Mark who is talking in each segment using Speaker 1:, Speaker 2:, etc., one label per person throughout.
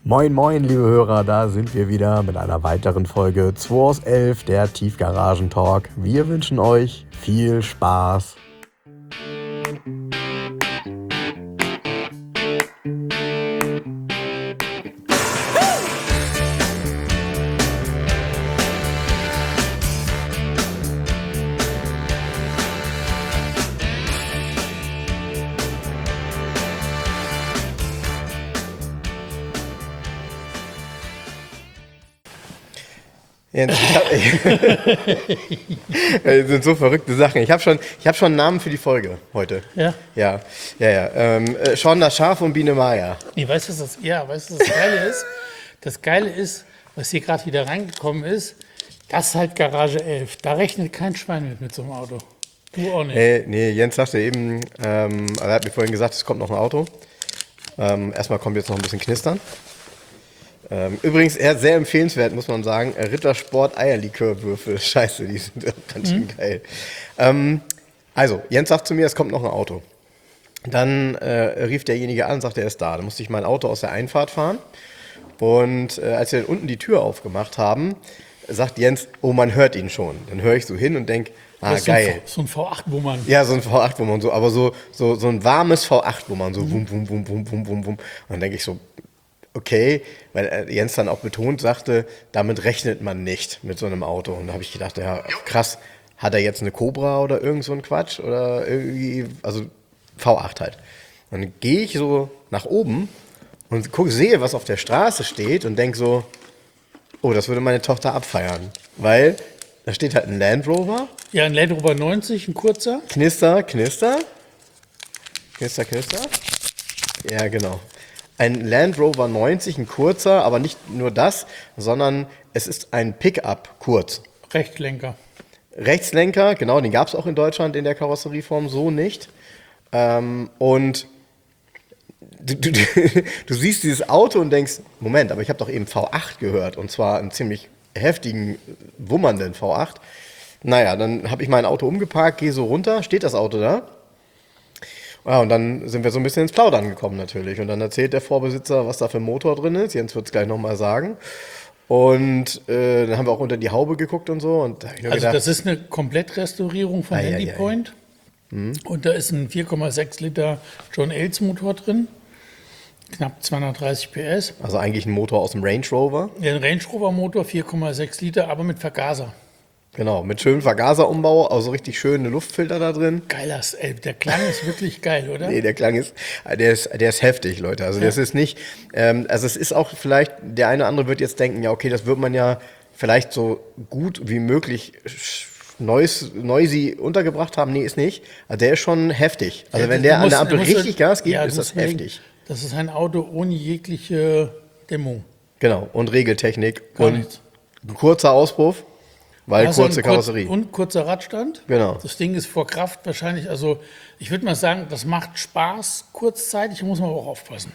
Speaker 1: Moin moin liebe Hörer, da sind wir wieder mit einer weiteren Folge 2 aus 11, der Tiefgaragen-Talk. Wir wünschen euch viel Spaß.
Speaker 2: Das sind so verrückte Sachen. Ich hab schon einen Namen für die Folge heute.
Speaker 3: Ja?
Speaker 2: Ja. Sean das Schaf und Biene Maya.
Speaker 3: Nee, weißt du, was das Geile ist? Das Geile ist, was hier gerade wieder reingekommen ist, das ist halt Garage 11. Da rechnet kein Schwein mit so einem Auto. Du auch nicht.
Speaker 2: Nee, Jens sagte eben, er hat mir vorhin gesagt, es kommt noch ein Auto. Erstmal kommt jetzt noch ein bisschen Knistern. Übrigens sehr empfehlenswert, muss man sagen, Rittersport Eierlikörwürfel. Scheiße, die sind ganz schön geil. Also, Jens sagt zu mir, es kommt noch ein Auto. Dann rief derjenige an, sagte, er ist da. Dann musste ich mein Auto aus der Einfahrt fahren. Und als wir dann unten die Tür aufgemacht haben, sagt Jens, oh, man hört ihn schon. Dann höre ich so hin und denke, geil.
Speaker 3: So ein V8-Wummern.
Speaker 2: Ja, so ein V8-Wummern, so, aber so ein warmes V8-Wummern, so wum, wum, wum, wum, wum, wum, wum. Und dann denke ich so, okay, weil Jens dann auch betont sagte, damit rechnet man nicht mit so einem Auto. Und da habe ich gedacht, ja, krass, hat er jetzt eine Cobra oder irgend so ein Quatsch? Oder irgendwie, also V8 halt. Dann gehe ich so nach oben und sehe, was auf der Straße steht und denke so, oh, das würde meine Tochter abfeiern. Weil da steht halt ein Land Rover.
Speaker 3: Ja, ein Land Rover 90, ein kurzer.
Speaker 2: Knister. Ja, genau. Ein Land Rover 90, ein kurzer, aber nicht nur das, sondern es ist ein Pickup kurz. Rechtslenker, genau, den gab es auch in Deutschland in der Karosserieform so nicht. Und du siehst dieses Auto und denkst, Moment, aber ich habe doch eben V8 gehört und zwar einen ziemlich heftigen, wummernden V8. Naja, dann habe ich mein Auto umgeparkt, gehe so runter, steht das Auto da. Ja, und dann sind wir so ein bisschen ins Plaudern gekommen natürlich. Und dann erzählt der Vorbesitzer, was da für ein Motor drin ist. Jens wird es gleich nochmal sagen. Und dann haben wir auch unter die Haube geguckt und so. Und da hab ich nur gedacht,
Speaker 3: das ist eine Komplettrestaurierung von Handypoint. Und da ist ein 4,6 Liter John Ells Motor drin. Knapp 230 PS.
Speaker 2: Also eigentlich ein Motor aus dem Range Rover.
Speaker 3: Ja, ein Range Rover Motor, 4,6 Liter, aber mit Vergaser.
Speaker 2: Genau, mit schönem Vergaserumbau, also richtig schöne Luftfilter da drin.
Speaker 3: Geiler, der Klang ist wirklich geil, oder?
Speaker 2: Nee, der Klang ist heftig, Leute. Also das ist nicht, also es ist auch vielleicht, der eine oder andere wird jetzt denken, ja okay, das wird man ja vielleicht so gut wie möglich noisy untergebracht haben. Nee, ist nicht. Also der ist schon heftig. Also ja, wenn der an der Ampel richtig Gas gibt, ist das heftig.
Speaker 3: Das ist ein Auto ohne jegliche Dämmung.
Speaker 2: Genau, und Regeltechnik und kurzer Auspuff. Weil kurze Karosserie.
Speaker 3: Und kurzer Radstand.
Speaker 2: Genau.
Speaker 3: Das Ding ist vor Kraft wahrscheinlich, also ich würde mal sagen, das macht Spaß kurzzeitig, muss man aber auch aufpassen.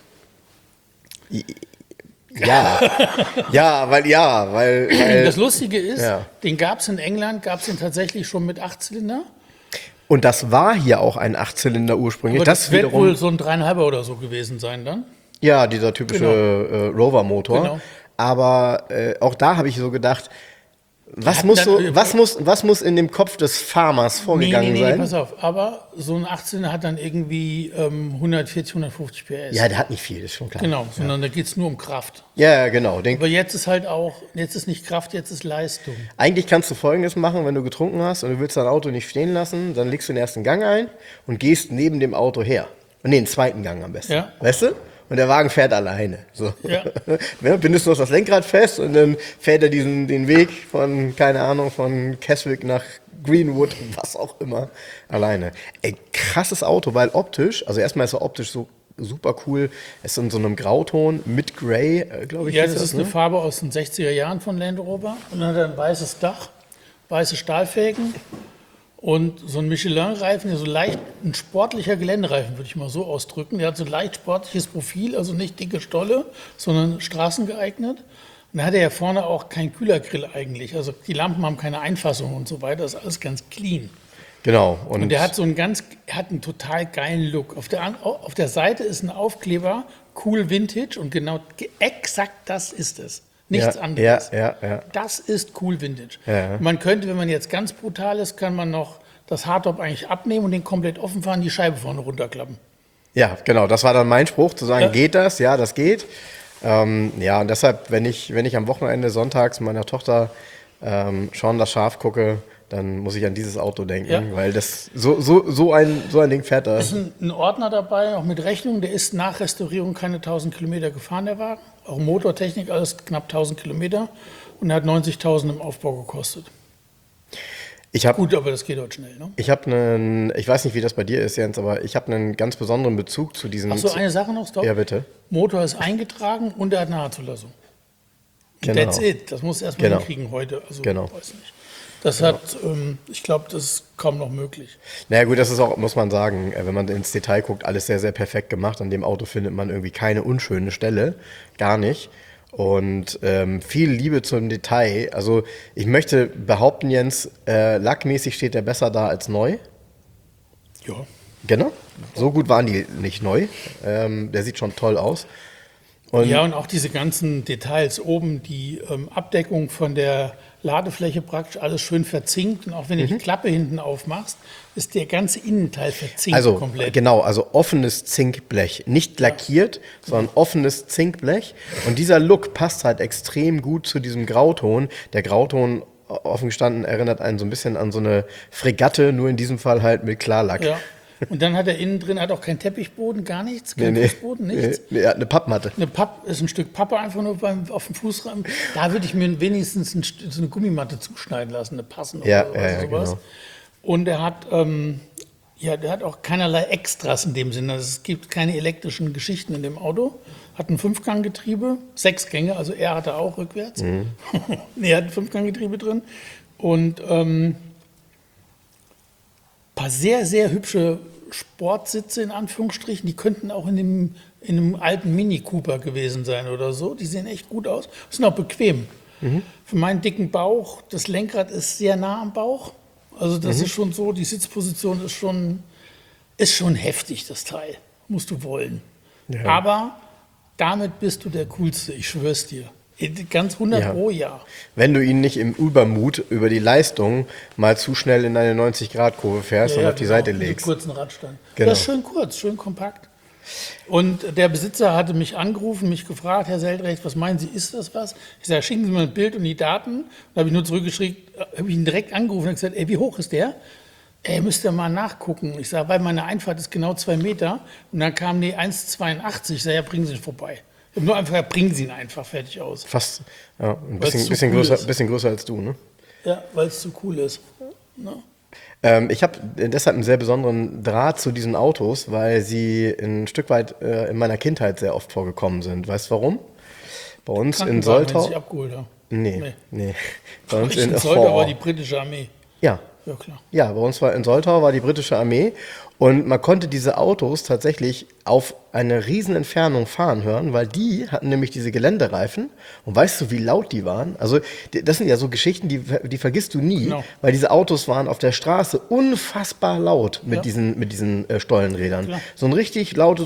Speaker 3: Weil das Lustige ist, den gab es in England, den tatsächlich schon mit 8-Zylinder.
Speaker 2: Und das war hier auch ein 8-Zylinder ursprünglich.
Speaker 3: Aber das wird wohl so ein 3,5er oder so gewesen sein dann.
Speaker 2: Ja, dieser typische Rover-Motor. Genau. Aber auch da habe ich so gedacht, was muss in dem Kopf des Farmers vorgegangen sein? Nee,
Speaker 3: pass auf. Aber so ein 18er hat dann irgendwie 140, 150 PS.
Speaker 2: Ja, der hat nicht viel, ist schon klar.
Speaker 3: Genau, sondern da geht es nur um Kraft.
Speaker 2: Ja, genau.
Speaker 3: Aber jetzt ist halt auch, jetzt ist nicht Kraft, jetzt ist Leistung.
Speaker 2: Eigentlich kannst du Folgendes machen, wenn du getrunken hast und du willst dein Auto nicht stehen lassen, dann legst du den ersten Gang ein und gehst neben dem Auto her. Und den zweiten Gang am besten. Ja. Weißt du? Und der Wagen fährt alleine. So. Ja. Bindest du noch das Lenkrad fest und dann fährt er den Weg von, keine Ahnung, von Keswick nach Greenwood, was auch immer, alleine. Ey, krasses Auto, weil optisch, also erstmal ist er optisch so super cool. Es ist in so einem Grauton mit Grey, glaube ich.
Speaker 3: Ja, das ist eine Farbe aus den 60er Jahren von Land Rover. Und dann hat er ein weißes Dach, weiße Stahlfelgen. Und so ein Michelin-Reifen, so leicht ein sportlicher Geländereifen, würde ich mal so ausdrücken. Der hat so leicht sportliches Profil, also nicht dicke Stolle, sondern straßengeeignet. Und da hat er ja vorne auch keinen Kühlergrill eigentlich. Also die Lampen haben keine Einfassung und so weiter. Das ist alles ganz clean.
Speaker 2: Genau.
Speaker 3: Und der hat einen total geilen Look. Auf der Seite ist ein Aufkleber cool Vintage und genau exakt das ist es. Nichts
Speaker 2: Ja,
Speaker 3: anderes.
Speaker 2: ja.
Speaker 3: Das ist cool Vintage.
Speaker 2: Ja.
Speaker 3: Man könnte, wenn man jetzt ganz brutal ist, kann man noch das Hardtop eigentlich abnehmen und den komplett offen fahren, die Scheibe vorne runterklappen.
Speaker 2: Ja, genau. Das war dann mein Spruch, zu sagen,
Speaker 3: Ja.
Speaker 2: geht das? Ja, das geht. Ja, und deshalb, wenn ich am Wochenende sonntags mit meiner Tochter schon das Schaf gucke, dann muss ich an dieses Auto denken,
Speaker 3: Ja.
Speaker 2: weil das so ein Ding fährt da.
Speaker 3: Es ist ein Ordner dabei, auch mit Rechnung. Der ist nach Restaurierung keine 1000 Kilometer gefahren, der Wagen. Auch Motortechnik, alles knapp 1000 Kilometer. Und er hat 90.000 im Aufbau gekostet.
Speaker 2: Ich habe
Speaker 3: Gut, aber das geht heute schnell, ne?
Speaker 2: ich weiß nicht, wie das bei dir ist, Jens, aber ich habe einen ganz besonderen Bezug zu diesem.
Speaker 3: Ach so, eine Sache noch, stopp.
Speaker 2: Ja, bitte.
Speaker 3: Motor ist eingetragen und er hat eine H-Zulassung.
Speaker 2: Genau.
Speaker 3: That's it. Das muss erstmal
Speaker 2: Genau.
Speaker 3: hinkriegen heute. Also,
Speaker 2: Genau.
Speaker 3: weiß nicht. Das hat, ich glaube, das ist kaum noch möglich.
Speaker 2: Naja gut, das ist auch, muss man sagen, wenn man ins Detail guckt, alles sehr, sehr perfekt gemacht. An dem Auto findet man irgendwie keine unschöne Stelle, gar nicht. Und viel Liebe zum Detail. Also ich möchte behaupten, Jens, lackmäßig steht der besser da als neu.
Speaker 3: Ja.
Speaker 2: Genau. So gut waren die nicht neu. Der sieht schon toll aus. Und
Speaker 3: Ja, und auch diese ganzen Details oben, die Abdeckung von der Ladefläche praktisch alles schön verzinkt. Und auch wenn du die Klappe hinten aufmachst, ist der ganze Innenteil verzinkt
Speaker 2: also
Speaker 3: komplett.
Speaker 2: genau, also offenes Zinkblech, nicht lackiert, sondern offenes Zinkblech. Und dieser Look passt halt extrem gut zu diesem Grauton. Der Grauton, offen gestanden, erinnert einen so ein bisschen an so eine Fregatte, nur in diesem Fall halt mit Klarlack.
Speaker 3: Ja. Und dann hat er innen drin hat auch keinen Teppichboden, gar nichts, kein Fußboden, nichts.
Speaker 2: Nee, er hat eine Pappmatte.
Speaker 3: Ist ein Stück Pappe einfach nur auf dem Fußrahmen. Da würde ich mir wenigstens so eine Gummimatte zuschneiden lassen, eine passende
Speaker 2: Ja,
Speaker 3: oder
Speaker 2: ja,
Speaker 3: sowas.
Speaker 2: genau.
Speaker 3: Und er hat, der hat auch keinerlei Extras in dem Sinne. Also es gibt keine elektrischen Geschichten in dem Auto. Hat ein Fünfganggetriebe, 6 Gänge, also er hatte auch rückwärts. Nee, er hat ein Fünfganggetriebe drin. Und paar sehr, sehr hübsche Sportsitze in Anführungsstrichen, die könnten auch in einem alten Mini Cooper gewesen sein oder so. Die sehen echt gut aus, sind auch bequem. Für meinen dicken Bauch, das Lenkrad ist sehr nah am Bauch. Also das ist schon so, die Sitzposition ist schon heftig, das Teil. Musst du wollen.
Speaker 2: Ja.
Speaker 3: Aber damit bist du der Coolste, ich schwör's dir. Ganz 100 Pro, ja.
Speaker 2: Wenn du ihn nicht im Übermut über die Leistung mal zu schnell in eine 90-Grad-Kurve fährst und auf die Seite
Speaker 3: mit
Speaker 2: legst.
Speaker 3: kurzen Radstand.
Speaker 2: Genau.
Speaker 3: Das ist schön kurz, schön kompakt. Und der Besitzer hatte mich angerufen, mich gefragt, Herr Seldrecht, was meinen Sie, ist das was? Ich sage, schicken Sie mir ein Bild und die Daten. Da habe ich nur zurückgeschrieben, habe ich ihn direkt angerufen und gesagt, ey, wie hoch ist der? Müsst ihr mal nachgucken. Ich sage, weil meine Einfahrt ist genau 2 Meter. Und dann kam die 1,82. Ich sage, ja, bringen Sie ihn vorbei. Ich habe nur einfach, ja, bringen Sie ihn einfach, fertig aus.
Speaker 2: Fast, ja, ein
Speaker 3: Weil's zu
Speaker 2: bisschen,
Speaker 3: cool
Speaker 2: größer,
Speaker 3: ist.
Speaker 2: bisschen größer als du, ne?
Speaker 3: Ja, weil es zu cool ist. Ne?
Speaker 2: Ich habe deshalb einen sehr besonderen Draht zu diesen Autos, weil sie ein Stück weit in meiner Kindheit sehr oft vorgekommen sind. Weißt du warum? Bei uns in
Speaker 3: Krankenwagen,
Speaker 2: Soltau.
Speaker 3: wenn Sie abgeholt haben.
Speaker 2: Nee. Bei uns
Speaker 3: In Soltau war die britische Armee.
Speaker 2: Ja.
Speaker 3: Ja, klar.
Speaker 2: Ja, bei uns war in Soltau war die britische Armee und man konnte diese Autos tatsächlich auf eine riesen Entfernung fahren hören, weil die hatten nämlich diese Geländereifen und weißt du, wie laut die waren? Also das sind ja so Geschichten, die vergisst du nie,
Speaker 3: Genau.
Speaker 2: weil diese Autos waren auf der Straße unfassbar laut mit
Speaker 3: Ja.
Speaker 2: diesen Stollenrädern.
Speaker 3: Klar.
Speaker 2: So ein richtig lautes,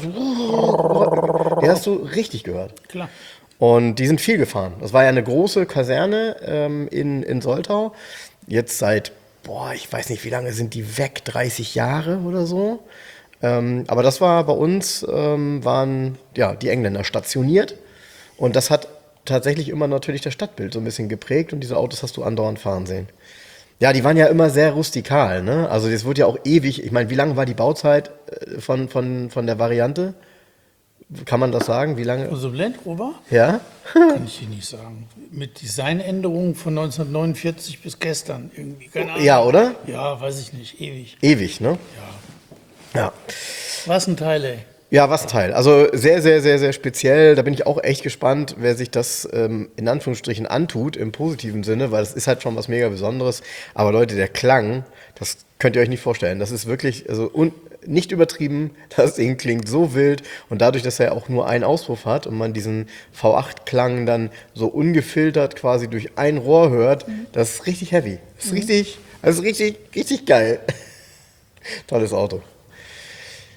Speaker 2: die hast du richtig gehört.
Speaker 3: Klar.
Speaker 2: Und die sind viel gefahren. Das war ja eine große Kaserne in Soltau. Jetzt seit, ich weiß nicht, wie lange sind die weg? 30 Jahre oder so. Aber das war bei uns, waren ja die Engländer stationiert. Und das hat tatsächlich immer natürlich das Stadtbild so ein bisschen geprägt. Und diese Autos hast du andauernd fahren sehen. Ja, die waren ja immer sehr rustikal, ne? Also das wurde ja auch ewig. Ich meine, wie lange war die Bauzeit von der Variante? Kann man das sagen? Wie lange?
Speaker 3: Also Land Rover?
Speaker 2: Ja?
Speaker 3: Kann ich dir nicht sagen. Mit Designänderungen von 1949 bis gestern irgendwie. Keine Ahnung.
Speaker 2: Ja, oder?
Speaker 3: Ja, weiß ich nicht. Ewig.
Speaker 2: Ewig, ne? Ja.
Speaker 3: Was ein Teil, ey.
Speaker 2: Ja, was ein Teil. Also sehr, sehr, sehr, sehr speziell. Da bin ich auch echt gespannt, wer sich das in Anführungsstrichen antut, im positiven Sinne, weil es ist halt schon was mega Besonderes. Aber Leute, der Klang, das könnt ihr euch nicht vorstellen. Das ist wirklich, also nicht übertrieben. Das Ding klingt so wild. Und dadurch, dass er auch nur einen Auspuff hat und man diesen V8-Klang dann so ungefiltert quasi durch ein Rohr hört, das ist richtig heavy. Das ist richtig geil. Tolles Auto.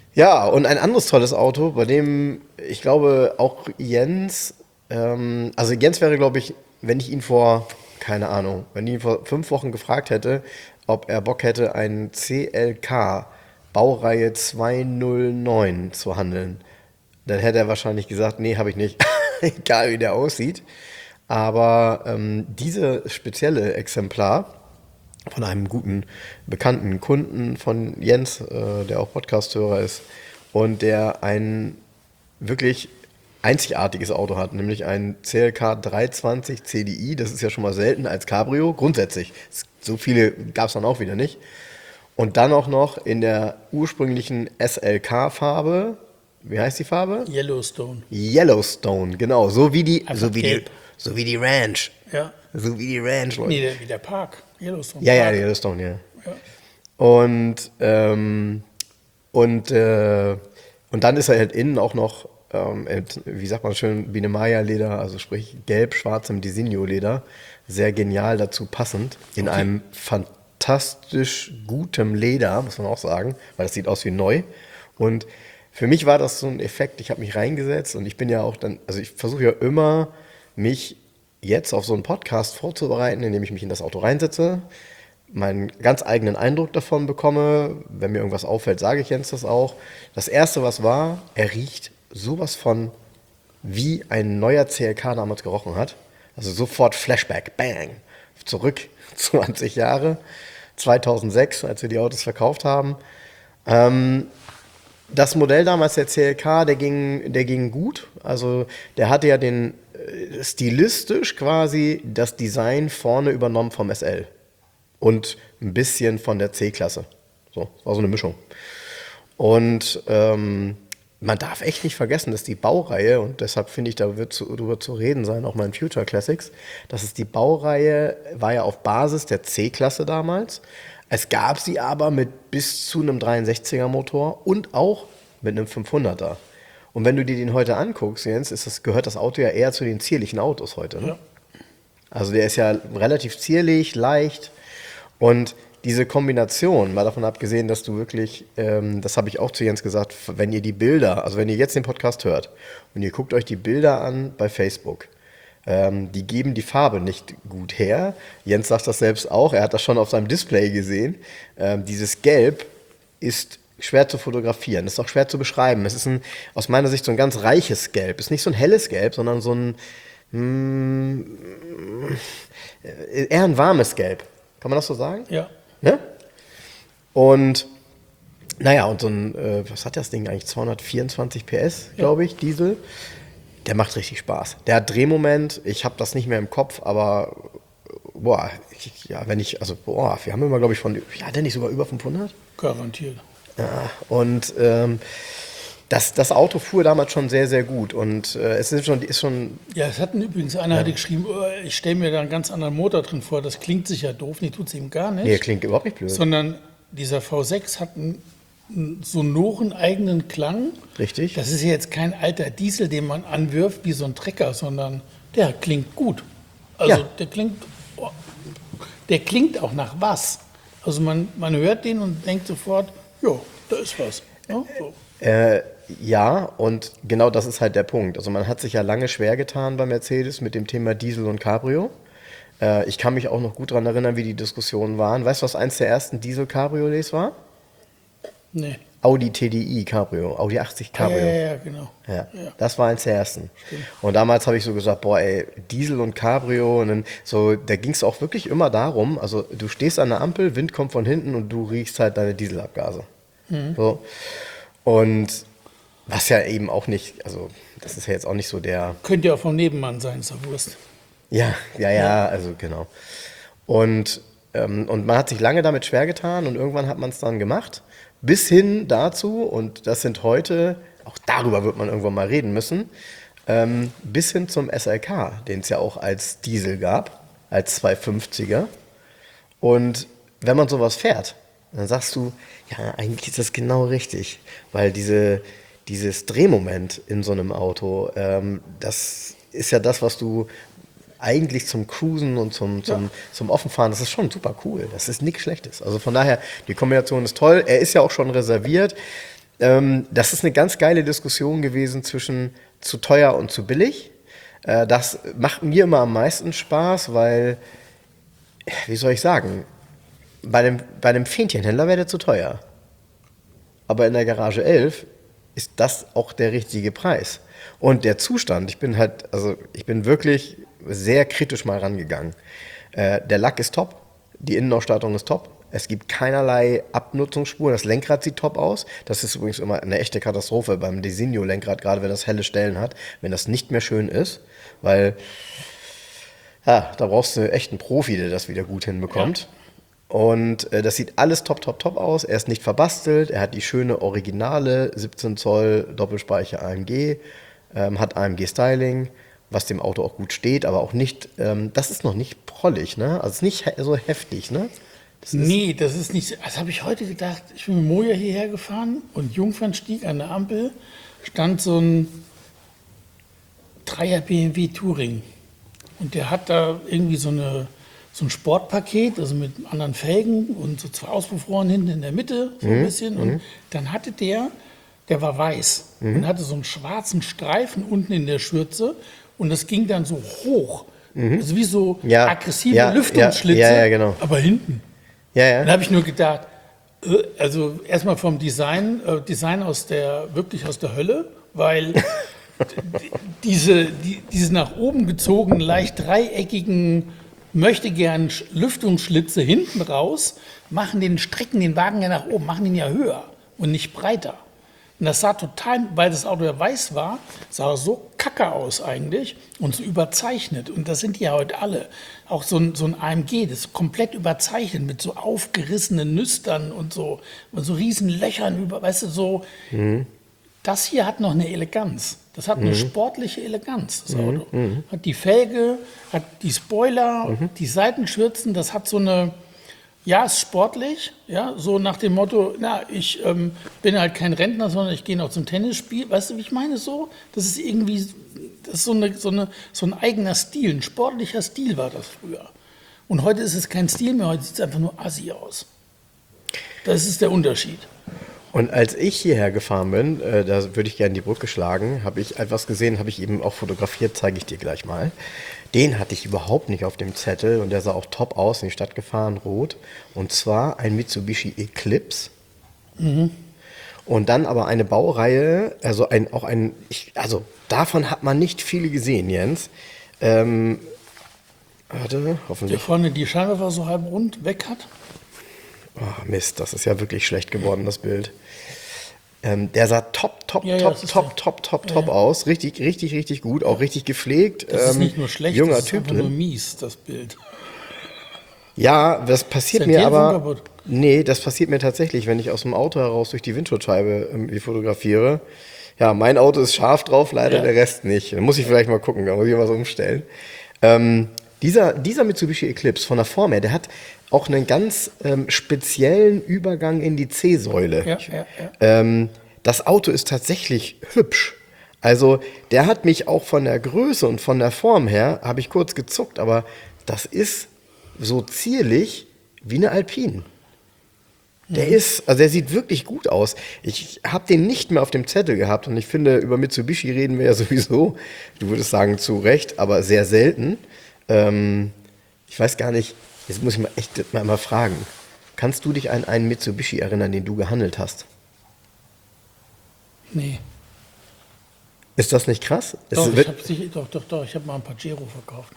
Speaker 2: Ja, und ein anderes tolles Auto, bei dem ich glaube auch Jens, also Jens wäre, glaube ich, wenn ich ihn vor, keine Ahnung, wenn ich ihn vor 5 Wochen gefragt hätte, ob er Bock hätte, einen CLK Baureihe 209 zu handeln, dann hätte er wahrscheinlich gesagt, nee, habe ich nicht, egal wie der aussieht. Aber diese spezielle Exemplar von einem guten, bekannten Kunden von Jens, der auch Podcast-Hörer ist und der ein wirklich einzigartiges Auto hat, nämlich ein CLK 320 CDI. Das ist ja schon mal selten als Cabrio, grundsätzlich. So viele gab es dann auch wieder nicht. Und dann auch noch in der ursprünglichen SLK-Farbe. Wie heißt die Farbe?
Speaker 3: Yellowstone.
Speaker 2: Yellowstone, genau. So wie die
Speaker 3: gelb.
Speaker 2: Ranch.
Speaker 3: Ja.
Speaker 2: So wie die Ranch, Leute.
Speaker 3: Nee, wie der Park. Yellowstone.
Speaker 2: Ja,
Speaker 3: Park.
Speaker 2: Yellowstone, ja.
Speaker 3: Ja.
Speaker 2: Und dann ist er halt innen auch noch, wie sagt man schön, Biene-Maya-Leder, also sprich gelb-schwarzem Designo-Leder. Sehr genial dazu passend. In einem fantastisch gutem Leder, muss man auch sagen, weil das sieht aus wie neu. Und für mich war das so ein Effekt, ich habe mich reingesetzt und ich bin ja auch dann, also ich versuche ja immer, mich jetzt auf so einen Podcast vorzubereiten, indem ich mich in das Auto reinsetze, meinen ganz eigenen Eindruck davon bekomme. Wenn mir irgendwas auffällt, sage ich Jens das auch. Das Erste, was war, er riecht sowas von, wie ein neuer CLK damals gerochen hat. Also sofort Flashback, bang, zurück 20 Jahre, 2006, als wir die Autos verkauft haben. Das Modell damals, der CLK, der ging gut. Also der hatte ja stilistisch quasi das Design vorne übernommen vom SL. Und ein bisschen von der C-Klasse. So, das war so eine Mischung. Und man darf echt nicht vergessen, dass die Baureihe, und deshalb finde ich, da wird darüber zu reden sein, auch mal in Future Classics, dass es die Baureihe war ja auf Basis der C-Klasse damals. Es gab sie aber mit bis zu einem 63er Motor und auch mit einem 500er. Und wenn du dir den heute anguckst, Jens, gehört das Auto ja eher zu den zierlichen Autos heute. Ne?
Speaker 3: Ja.
Speaker 2: Also der ist ja relativ zierlich, leicht. Und diese Kombination, mal davon abgesehen, dass du wirklich, das habe ich auch zu Jens gesagt, wenn ihr die Bilder, also wenn ihr jetzt den Podcast hört und ihr guckt euch die Bilder an bei Facebook, die geben die Farbe nicht gut her. Jens sagt das selbst auch, er hat das schon auf seinem Display gesehen. Dieses Gelb ist schwer zu fotografieren, ist auch schwer zu beschreiben. Es ist aus meiner Sicht so ein ganz reiches Gelb. Es ist nicht so ein helles Gelb, sondern so ein eher ein warmes Gelb. Kann man das so sagen?
Speaker 3: Ja.
Speaker 2: Ne? Und naja, und so ein, was hat das Ding eigentlich? 224 PS, glaube ich, Diesel. Der macht richtig Spaß. Der hat Drehmoment, ich habe das nicht mehr im Kopf, aber boah, wir haben immer, glaube ich, hat der nicht sogar über 500?
Speaker 3: Garantiert.
Speaker 2: Ja, und das Auto fuhr damals schon sehr, sehr gut und ist schon.
Speaker 3: Ja, es hat übrigens hatte geschrieben, ich stelle mir da einen ganz anderen Motor drin vor. Das klingt sicher doof, nee, tut es eben gar nicht.
Speaker 2: Nee, klingt überhaupt nicht blöd.
Speaker 3: Sondern dieser V6 hat einen sonoren eigenen Klang.
Speaker 2: Richtig.
Speaker 3: Das ist ja jetzt kein alter Diesel, den man anwirft wie so ein Trecker, sondern der klingt gut. Also
Speaker 2: Ja.
Speaker 3: der klingt auch nach was. Also man hört den und denkt sofort, ja, da ist was. Ja, so.
Speaker 2: Ja, und genau das ist halt der Punkt. Also man hat sich ja lange schwer getan bei Mercedes mit dem Thema Diesel und Cabrio. Ich kann mich auch noch gut daran erinnern, wie die Diskussionen waren. Weißt du, was eins der ersten Diesel-Cabriolets war?
Speaker 3: Nee.
Speaker 2: Audi TDI Cabrio, Audi 80 Cabrio.
Speaker 3: Ja, genau.
Speaker 2: Ja, das war eins der ersten. Und damals habe ich so gesagt, boah, ey, Diesel und Cabrio. Und dann so, da ging es auch wirklich immer darum, also du stehst an der Ampel, Wind kommt von hinten und du riechst halt deine Dieselabgase. So. Und was ja eben auch nicht, also das ist ja jetzt auch nicht so der...
Speaker 3: Könnte ja auch vom Nebenmann sein, ist ja Wurst.
Speaker 2: Ja, also genau. Und man hat sich lange damit schwer getan und irgendwann hat man es dann gemacht. Bis hin dazu, und das sind heute, auch darüber wird man irgendwann mal reden müssen, bis hin zum SLK, den es ja auch als Diesel gab, als 250er. Und wenn man sowas fährt, dann sagst du, ja, eigentlich ist das genau richtig, weil dieses Drehmoment in so einem Auto, das ist ja das, was du eigentlich zum Cruisen und zum Offenfahren, das ist schon super cool. Das ist nichts Schlechtes. Also von daher, die Kombination ist toll. Er ist ja auch schon reserviert. Das ist eine ganz geile Diskussion gewesen zwischen zu teuer und zu billig. Das macht mir immer am meisten Spaß, weil, wie soll ich sagen, bei dem Fähnchenhändler wäre der zu teuer. Aber in der Garage 11 ist das auch der richtige Preis. Und der Zustand, ich bin wirklich sehr kritisch mal rangegangen. Der Lack ist top, die Innenausstattung ist top. Es gibt keinerlei Abnutzungsspuren. Das Lenkrad sieht top aus. Das ist übrigens immer eine echte Katastrophe beim Designo-Lenkrad, gerade wenn das helle Stellen hat, wenn das nicht mehr schön ist. Weil, ja, da brauchst du echt einen Profi, der das wieder gut hinbekommt. Ja. Und das sieht alles top, top, top aus. Er ist nicht verbastelt. Er hat die schöne originale 17 Zoll Doppelspeicher AMG, hat AMG-Styling, was dem Auto auch gut steht, aber auch nicht, das ist noch nicht prollig, ne? Also es ist nicht so heftig, ne?
Speaker 3: Das ist nicht, das habe ich heute gedacht. Ich bin mit Moja hierher gefahren und Jungfernstieg an der Ampel stand so ein 3er BMW Touring. Und der hat da irgendwie so ein Sportpaket, also mit anderen Felgen und so 2 Auspuffrohren hinten in der Mitte, so ein bisschen. Und dann hatte der war weiß und hatte so einen schwarzen Streifen unten in der Schürze und das ging dann so hoch. Also wie so aggressive Lüftungsschlitze,
Speaker 2: genau.
Speaker 3: aber hinten.
Speaker 2: Ja.
Speaker 3: Dann habe ich nur gedacht, also erstmal vom Design aus der Hölle, weil diese nach oben gezogenen, leicht dreieckigen, möchte gern Lüftungsschlitze hinten raus, strecken den Wagen ja nach oben, machen ihn ja höher und nicht breiter. Und das sah total, weil das Auto ja weiß war, sah so kacke aus eigentlich und so überzeichnet. Und das sind die ja heute alle. Auch so ein AMG, das ist komplett überzeichnet mit so aufgerissenen Nüstern und so riesen Löchern weißt du, so. Das hier hat noch eine Eleganz. Das hat eine sportliche Eleganz, das Auto. Hat die Felge, hat die Spoiler, die Seitenschürzen, das hat so eine. Ja, ist sportlich, ja, so nach dem Motto, ich bin halt kein Rentner, sondern ich gehe noch zum Tennisspiel. Weißt du, wie ich meine so? Das ist irgendwie, das ist so ein eigener Stil, ein sportlicher Stil war das früher. Und heute ist es kein Stil mehr, heute sieht es einfach nur assi aus. Das ist der Unterschied.
Speaker 2: Und als ich hierher gefahren bin, da würde ich gerne die Brücke schlagen, habe ich etwas gesehen, habe ich eben auch fotografiert, zeige ich dir gleich mal. Den hatte ich überhaupt nicht auf dem Zettel und der sah auch top aus, in die Stadt gefahren, rot. Und zwar ein Mitsubishi Eclipse. Und dann aber eine Baureihe, also davon hat man nicht viele gesehen, Jens. Warte, hoffentlich.
Speaker 3: Der vorne die Scheinwerfer so halb rund weg hat.
Speaker 2: Oh, Mist, das ist ja wirklich schlecht geworden, das Bild. Der sah top aus. Richtig, richtig, richtig gut. Auch richtig gepflegt.
Speaker 3: Das ist nicht nur schlecht,
Speaker 2: junger
Speaker 3: das ist
Speaker 2: Typ
Speaker 3: einfach nur mies, das Bild.
Speaker 2: Ja, das passiert
Speaker 3: Ist
Speaker 2: mir
Speaker 3: der Telefon
Speaker 2: aber.
Speaker 3: kaputt?
Speaker 2: Nee, das passiert mir tatsächlich, wenn ich aus dem Auto heraus durch die Windschutzscheibe fotografiere. Ja, mein Auto ist scharf drauf, leider der Rest nicht. Da muss ich vielleicht mal gucken, da muss ich was umstellen. Dieser Mitsubishi Eclipse von der Form her, der hat auch einen ganz speziellen Übergang in die C-Säule. Das Auto ist tatsächlich hübsch. Also der hat mich auch von der Größe und von der Form her, habe ich kurz gezuckt, aber das ist so zierlich wie eine Alpine. Der sieht wirklich gut aus. Ich habe den nicht mehr auf dem Zettel gehabt und ich finde, über Mitsubishi reden wir ja sowieso, du würdest sagen zu Recht, aber sehr selten. Ich weiß gar nicht, jetzt muss ich mal echt mal fragen. Kannst du dich an einen Mitsubishi erinnern, den du gehandelt hast?
Speaker 3: Nee.
Speaker 2: Ist das nicht krass?
Speaker 3: Doch, ich habe mal ein Pajero verkauft.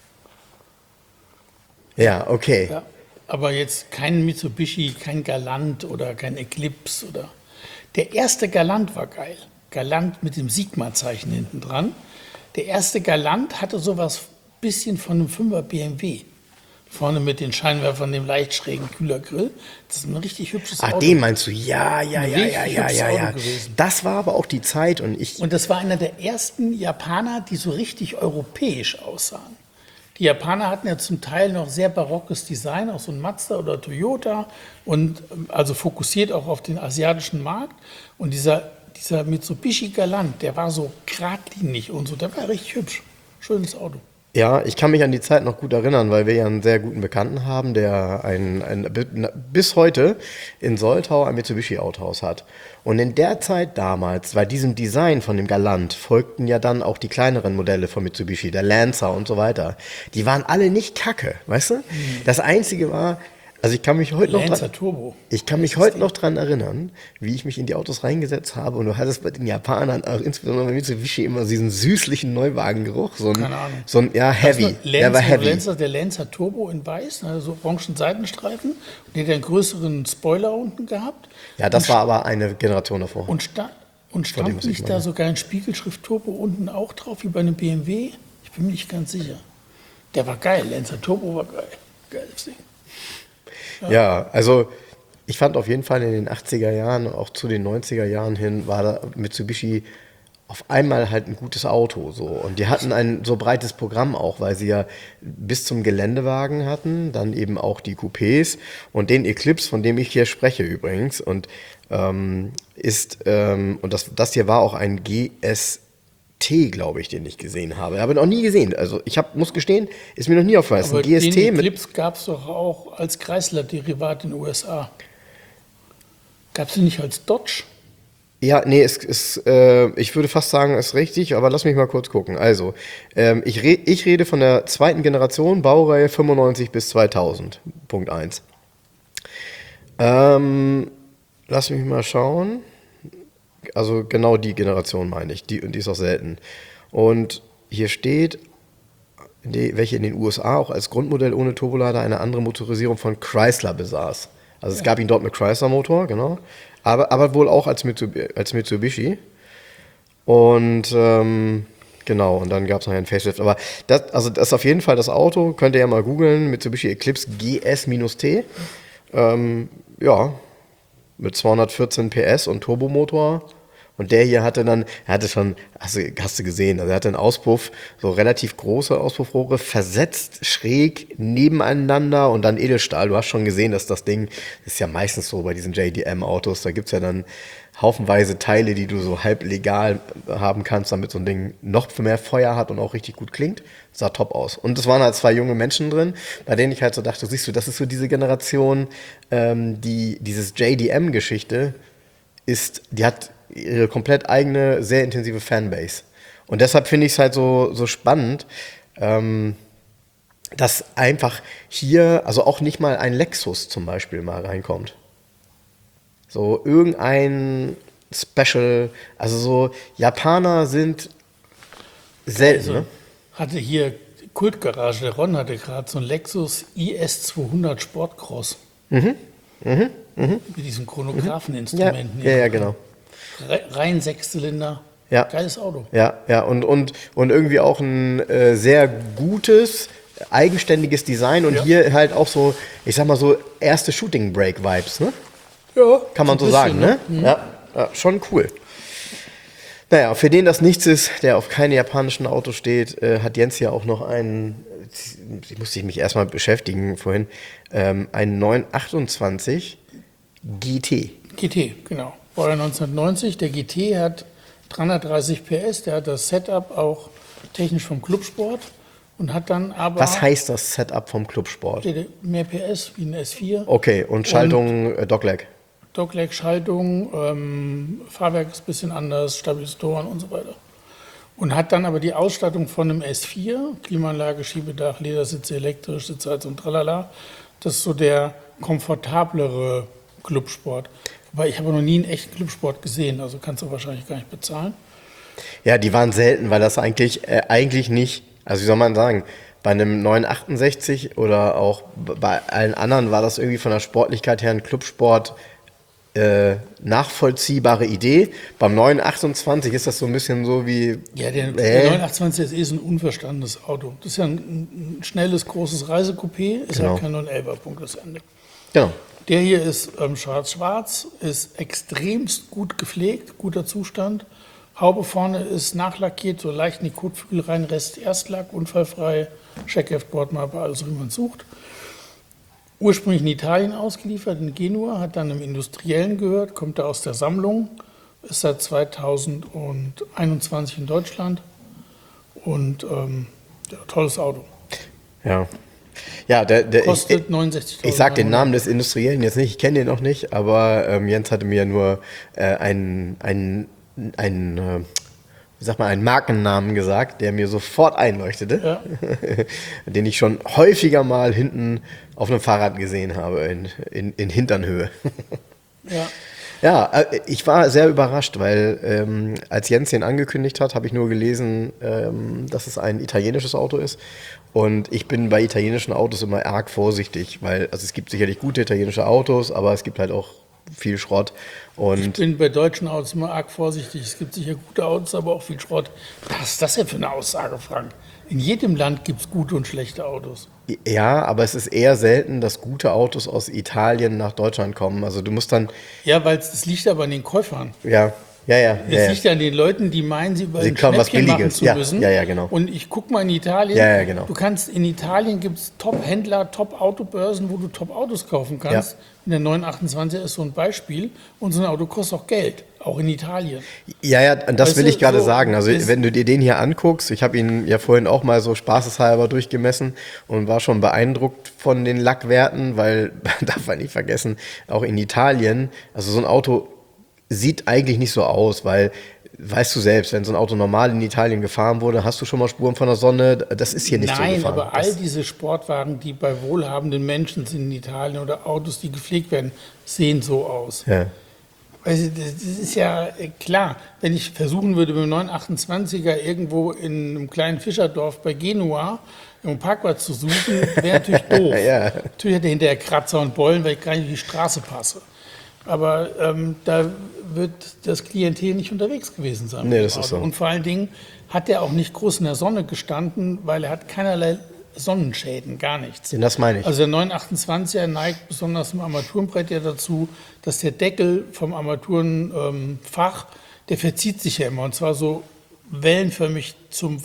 Speaker 2: Ja, okay.
Speaker 3: Ja, aber jetzt kein Mitsubishi, kein Galant oder kein Eclipse oder. Der erste Galant war geil. Galant mit dem Sigma-Zeichen hinten dran. Der erste Galant hatte sowas bisschen von einem 5er BMW. Vorne mit den Scheinwerfern, dem leicht schrägen Kühlergrill. Das ist ein richtig hübsches Auto.
Speaker 2: Ach, den meinst du? Ja.
Speaker 3: Gewesen.
Speaker 2: Das war aber auch die Zeit
Speaker 3: Und das war einer der ersten Japaner, die so richtig europäisch aussahen. Die Japaner hatten ja zum Teil noch sehr barockes Design, auch so ein Mazda oder Toyota und also fokussiert auch auf den asiatischen Markt. Und dieser Mitsubishi Galant, der war so geradlinig und so, der war richtig hübsch. Schönes Auto.
Speaker 2: Ja, ich kann mich an die Zeit noch gut erinnern, weil wir ja einen sehr guten Bekannten haben, der bis heute in Soltau ein Mitsubishi-Autohaus hat. Und in der Zeit damals, bei diesem Design von dem Galant, folgten ja dann auch die kleineren Modelle von Mitsubishi, der Lancer und so weiter. Die waren alle nicht kacke, weißt du? Das Einzige war, also ich kann mich heute
Speaker 3: Lancer Turbo.
Speaker 2: Ich kann mich heute noch dran erinnern, wie ich mich in die Autos reingesetzt habe. Und du hattest bei den Japanern, auch insbesondere bei Mitsubishi, immer diesen süßlichen Neuwagengeruch.
Speaker 3: Keine Ahnung.
Speaker 2: So ein ja, heavy. Der war heavy.
Speaker 3: Der Lancer Turbo in weiß, also orangen Seitenstreifen. Und der hat einen größeren Spoiler unten gehabt.
Speaker 2: Ja, das war aber eine Generation davor.
Speaker 3: Und stand nicht da sogar ein Spiegelschrift Turbo unten auch drauf, wie bei einem BMW? Ich bin mir nicht ganz sicher. Der war geil. Lancer Turbo war geil. Geiles Ding.
Speaker 2: Ja, also ich fand auf jeden Fall in den 80er Jahren, auch zu den 90er Jahren hin, war da Mitsubishi auf einmal halt ein gutes Auto. So. Und die hatten ein so breites Programm auch, weil sie ja bis zum Geländewagen hatten, dann eben auch die Coupés und den Eclipse, von dem ich hier spreche übrigens. Und und das hier war auch ein GST, glaube ich, den ich gesehen habe. Habe ich noch nie gesehen. Also muss gestehen, ist mir noch nie aufgefallen.
Speaker 3: Aber
Speaker 2: ein GST
Speaker 3: den Eclipse gab es doch auch als Chrysler-Derivat in den USA. Gab es den nicht als Dodge?
Speaker 2: Ja, nee, ich würde fast sagen, ist richtig, aber lass mich mal kurz gucken. Also, ich rede von der zweiten Generation, Baureihe 95 bis 2000, Punkt 1. Lass mich mal schauen. Also genau die Generation meine ich, die ist auch selten. Und hier steht, welche in den USA auch als Grundmodell ohne Turbolader eine andere Motorisierung von Chrysler besaß. Also es gab ihn dort mit Chrysler-Motor, genau. Aber wohl auch als Mitsubishi. Und genau, und dann gab es noch einen Facelift. Aber das ist auf jeden Fall das Auto, könnt ihr ja mal googeln, Mitsubishi Eclipse GS-T. Ja, mit 214 PS und Turbomotor. Und der hier hatte schon, hast du gesehen, also er hatte einen Auspuff, so relativ große Auspuffrohre, versetzt schräg nebeneinander und dann Edelstahl. Du hast schon gesehen, dass das Ding, das ist ja meistens so bei diesen JDM-Autos, da gibt es ja dann haufenweise Teile, die du so halb legal haben kannst, damit so ein Ding noch mehr Feuer hat und auch richtig gut klingt. Sah top aus. Und es waren halt zwei junge Menschen drin, bei denen ich halt so dachte, siehst du, das ist so diese Generation, dieses JDM-Geschichte die hat ihre komplett eigene, sehr intensive Fanbase. Und deshalb finde ich es halt so spannend, dass einfach hier, also auch nicht mal ein Lexus zum Beispiel mal reinkommt. So irgendein Special, also so Japaner sind selten, ne?
Speaker 3: Hatte hier Kultgarage, der Ron hatte gerade so ein Lexus IS200 Sportcross. Mit diesem Chronographeninstrumenten.
Speaker 2: Ja, genau.
Speaker 3: Rein Sechszylinder.
Speaker 2: Ja.
Speaker 3: Geiles Auto.
Speaker 2: Ja, und irgendwie auch ein sehr gutes, eigenständiges Design und hier halt auch so, ich sag mal so, erste Shooting-Break-Vibes, ne?
Speaker 3: Ja.
Speaker 2: Kann man so sagen, ne? Ja, schon cool. Naja, für den das nichts ist, der auf keine japanischen Autos steht, hat Jens ja auch noch einen, musste ich mich erstmal beschäftigen vorhin, einen 928 GT.
Speaker 3: GT, genau. Baujahr 1990. Der GT hat 330 PS, der hat das Setup auch technisch vom Clubsport und hat dann aber...
Speaker 2: Was heißt das Setup vom Clubsport?
Speaker 3: Mehr PS wie ein S4.
Speaker 2: Okay, und Schaltung Dogleg?
Speaker 3: Dogleg-Schaltung, Fahrwerk ist ein bisschen anders, Stabilisatoren und so weiter. Und hat dann aber die Ausstattung von einem S4, Klimaanlage, Schiebedach, Ledersitze, elektrisch, Sitzheizung und tralala. Das ist so der komfortablere Clubsport. Wobei ich habe noch nie einen echten Clubsport gesehen, also kannst du wahrscheinlich gar nicht bezahlen.
Speaker 2: Ja, die waren selten, weil das eigentlich nicht, also wie soll man sagen, bei einem 968 oder auch bei allen anderen war das irgendwie von der Sportlichkeit her ein Clubsport nachvollziehbare Idee. Beim 928 ist das so ein bisschen so wie...
Speaker 3: Ja, der 928 ist so ein unverstandenes Auto. Das ist ja ein schnelles, großes Reisecoupé, ist ja kein 911er, Punkt, das Ende.
Speaker 2: Genau.
Speaker 3: Der hier ist schwarz-schwarz, ist extremst gut gepflegt, guter Zustand. Haube vorne ist nachlackiert, so leicht in die Kotflügel rein, Rest Erstlack, unfallfrei, Checkheft, Bordmappe, alles wie man sucht. Ursprünglich in Italien ausgeliefert, in Genua, hat dann im Industriellen gehört, kommt da aus der Sammlung, ist seit 2021 in Deutschland und Ja, tolles Auto.
Speaker 2: Ja. Ja,
Speaker 3: Kostet 69.000.
Speaker 2: Ich sag den Namen des Industriellen jetzt nicht, ich kenne den noch nicht, aber Jens hatte mir nur einen Markennamen gesagt, der mir sofort einleuchtete,
Speaker 3: Ja.
Speaker 2: den ich schon häufiger mal hinten auf einem Fahrrad gesehen habe, in Hinternhöhe.
Speaker 3: Ja.
Speaker 2: Ja, ich war sehr überrascht, weil als Jens den angekündigt hat, habe ich nur gelesen, dass es ein italienisches Auto ist. Und ich bin bei italienischen Autos immer arg vorsichtig, weil also es gibt sicherlich gute italienische Autos, aber es gibt halt auch viel Schrott.
Speaker 3: Ich
Speaker 2: Und
Speaker 3: bin bei deutschen Autos immer arg vorsichtig. Es gibt sicher gute Autos, aber auch viel Schrott. Was ist das denn für eine Aussage, Frank? In jedem Land gibt es gute und schlechte Autos.
Speaker 2: ja, aber es ist eher selten, dass gute Autos aus Italien nach Deutschland kommen. Also du musst dann,
Speaker 3: Ja, weil das liegt aber an den Käufern.
Speaker 2: ja.
Speaker 3: Das liegt ja an den Leuten, die meinen, sie
Speaker 2: Sie
Speaker 3: ein
Speaker 2: können was
Speaker 3: Schnäppchen machen
Speaker 2: Billiges.
Speaker 3: zu
Speaker 2: Ja,
Speaker 3: müssen.
Speaker 2: ja, genau.
Speaker 3: Und ich guck mal in Italien.
Speaker 2: Ja, genau.
Speaker 3: Du kannst in Italien gibt es Top-Händler, Top-Autobörsen, wo du Top-Autos kaufen kannst.
Speaker 2: Ja.
Speaker 3: In der 928 ist so ein Beispiel. Und so ein Auto kostet auch Geld, auch in Italien.
Speaker 2: Ja, das
Speaker 3: Weißt
Speaker 2: will
Speaker 3: du,
Speaker 2: ich gerade
Speaker 3: so
Speaker 2: sagen. Also
Speaker 3: ist-
Speaker 2: wenn du dir den hier anguckst, ich habe ihn ja vorhin auch mal so spaßeshalber durchgemessen und war schon beeindruckt von den Lackwerten, weil, darf man nicht vergessen, auch in Italien, also so ein Auto sieht eigentlich nicht so aus, weil, weißt du selbst, wenn so ein Auto normal in Italien gefahren wurde, hast du schon mal Spuren von der Sonne, das ist hier nicht so
Speaker 3: Nein,
Speaker 2: gefahren.
Speaker 3: aber all diese Sportwagen, die bei wohlhabenden Menschen sind in Italien oder Autos, die gepflegt werden, sehen so aus.
Speaker 2: Ja.
Speaker 3: Also das ist ja klar, wenn ich versuchen würde, mit dem 928er irgendwo in einem kleinen Fischerdorf bei Genua einen Parkplatz zu suchen, wäre natürlich doof.
Speaker 2: Ja.
Speaker 3: Natürlich hat er hinterher Kratzer und Beulen, weil ich gar nicht auf die Straße passe. Aber da wird das Klientel nicht unterwegs gewesen sein.
Speaker 2: Nee, das ist so.
Speaker 3: Und vor allen Dingen hat er auch nicht groß in der Sonne gestanden, weil er hat keinerlei Sonnenschäden, gar nichts.
Speaker 2: Ja, das meine ich.
Speaker 3: Also der 928er neigt besonders im Armaturenbrett ja dazu, dass der Deckel vom Armaturenfach, der verzieht sich ja immer und zwar so wellenförmig zum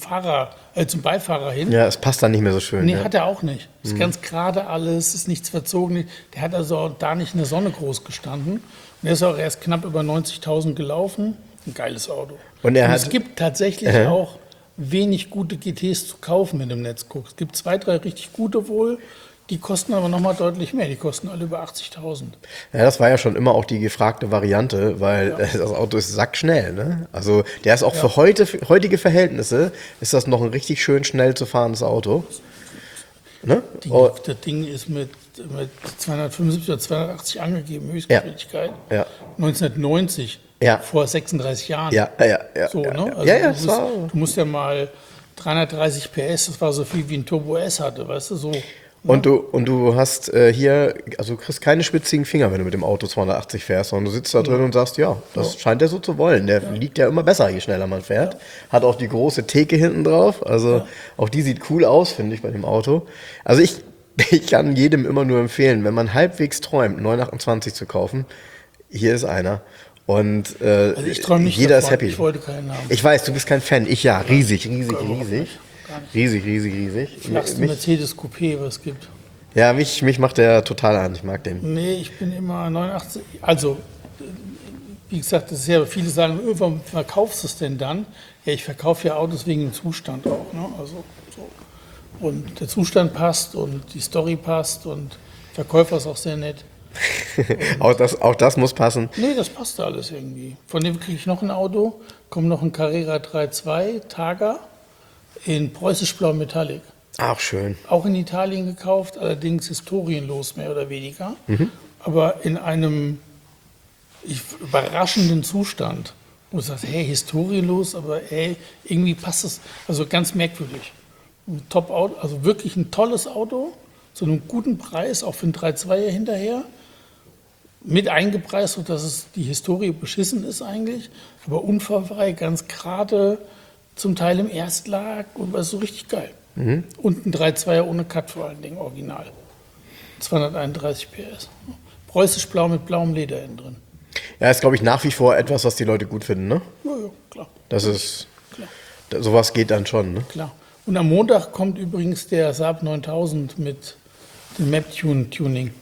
Speaker 3: Beifahrer hin.
Speaker 2: Ja, es passt dann nicht mehr so schön.
Speaker 3: Nee,
Speaker 2: ja.
Speaker 3: hat er auch nicht. Ist ganz gerade alles, ist nichts verzogen. Der hat also auch da nicht in der Sonne groß gestanden. Und er ist auch erst knapp über 90.000 gelaufen. Ein geiles Auto.
Speaker 2: Und
Speaker 3: es gibt tatsächlich auch wenig gute GTs zu kaufen, wenn du im Netz guckst. Es gibt 2, 3 richtig gute wohl. Die kosten aber nochmal deutlich mehr. Die kosten alle über 80.000.
Speaker 2: Ja, das war ja schon immer auch die gefragte Variante, weil das Auto ist sackschnell. Ne? Also der ist auch für heutige Verhältnisse, ist das noch ein richtig schön schnell zu fahrendes Auto. Ne?
Speaker 3: Das Ding ist mit 275 oder 280 angegeben, Höchstgeschwindigkeit.
Speaker 2: Ja.
Speaker 3: 1990,
Speaker 2: Ja.
Speaker 3: vor 36 Jahren.
Speaker 2: Ja.
Speaker 3: So,
Speaker 2: ja,
Speaker 3: ne?
Speaker 2: ja.
Speaker 3: Also
Speaker 2: Ja,
Speaker 3: du,
Speaker 2: es war-
Speaker 3: du musst ja mal 330 PS, das war so viel wie ein Turbo S hatte, weißt du, so.
Speaker 2: Und du hast hier, also du kriegst keine spitzigen Finger, wenn du mit dem Auto 280 fährst, sondern du sitzt da drin und sagst, ja, das scheint er so zu wollen. Der liegt ja immer besser, je schneller man fährt. Hat auch die große Theke hinten drauf, also auch die sieht cool aus, finde ich, bei dem Auto. Also ich kann jedem immer nur empfehlen, wenn man halbwegs träumt, einen 928 zu kaufen, hier ist einer. Und
Speaker 3: Also ich träume nicht
Speaker 2: jeder
Speaker 3: davon,
Speaker 2: ist happy.
Speaker 3: ich wollte keinen haben.
Speaker 2: Ich weiß, du bist kein Fan. Ich ja, riesig. Riesig.
Speaker 3: Flachste Mercedes Coupé, was es gibt.
Speaker 2: Ja, mich macht der total an. Ich mag den.
Speaker 3: Nee, ich bin immer 89, also wie gesagt, das ist ja, viele sagen, warum verkaufst du es denn dann? Ja, ich verkaufe ja Autos wegen dem Zustand auch. Ne? Also, so. Und der Zustand passt und die Story passt und der Verkäufer ist auch sehr nett.
Speaker 2: Auch das muss passen.
Speaker 3: Nee, das passt alles irgendwie. Von dem kriege ich noch ein Auto, kommt noch ein Carrera 3.2 Targa in preußisch-blau Metallic.
Speaker 2: Auch schön.
Speaker 3: Auch in Italien gekauft, allerdings historienlos mehr oder weniger, aber in einem überraschenden Zustand. Wo du sagst, hey, historienlos, aber hey, irgendwie passt es, also ganz merkwürdig. Ein Top-Auto, also wirklich ein tolles Auto, zu einem guten Preis, auch für einen 3.2er hinterher, mit eingepreist, sodass es die Historie beschissen ist eigentlich, aber unfallfrei, ganz gerade, zum Teil im Erstlag und war so richtig geil. Und ein 3.2er ohne Cut vor allen Dingen, original. 231 PS. Preußisch-blau mit blauem Leder innen drin.
Speaker 2: Ja, ist, glaube ich, nach wie vor etwas, was die Leute gut finden, ne?
Speaker 3: Ja, klar.
Speaker 2: Das ist,
Speaker 3: Klar.
Speaker 2: sowas geht dann schon, ne?
Speaker 3: Klar. Und am Montag kommt übrigens der Saab 9000 mit dem Map-Tuning.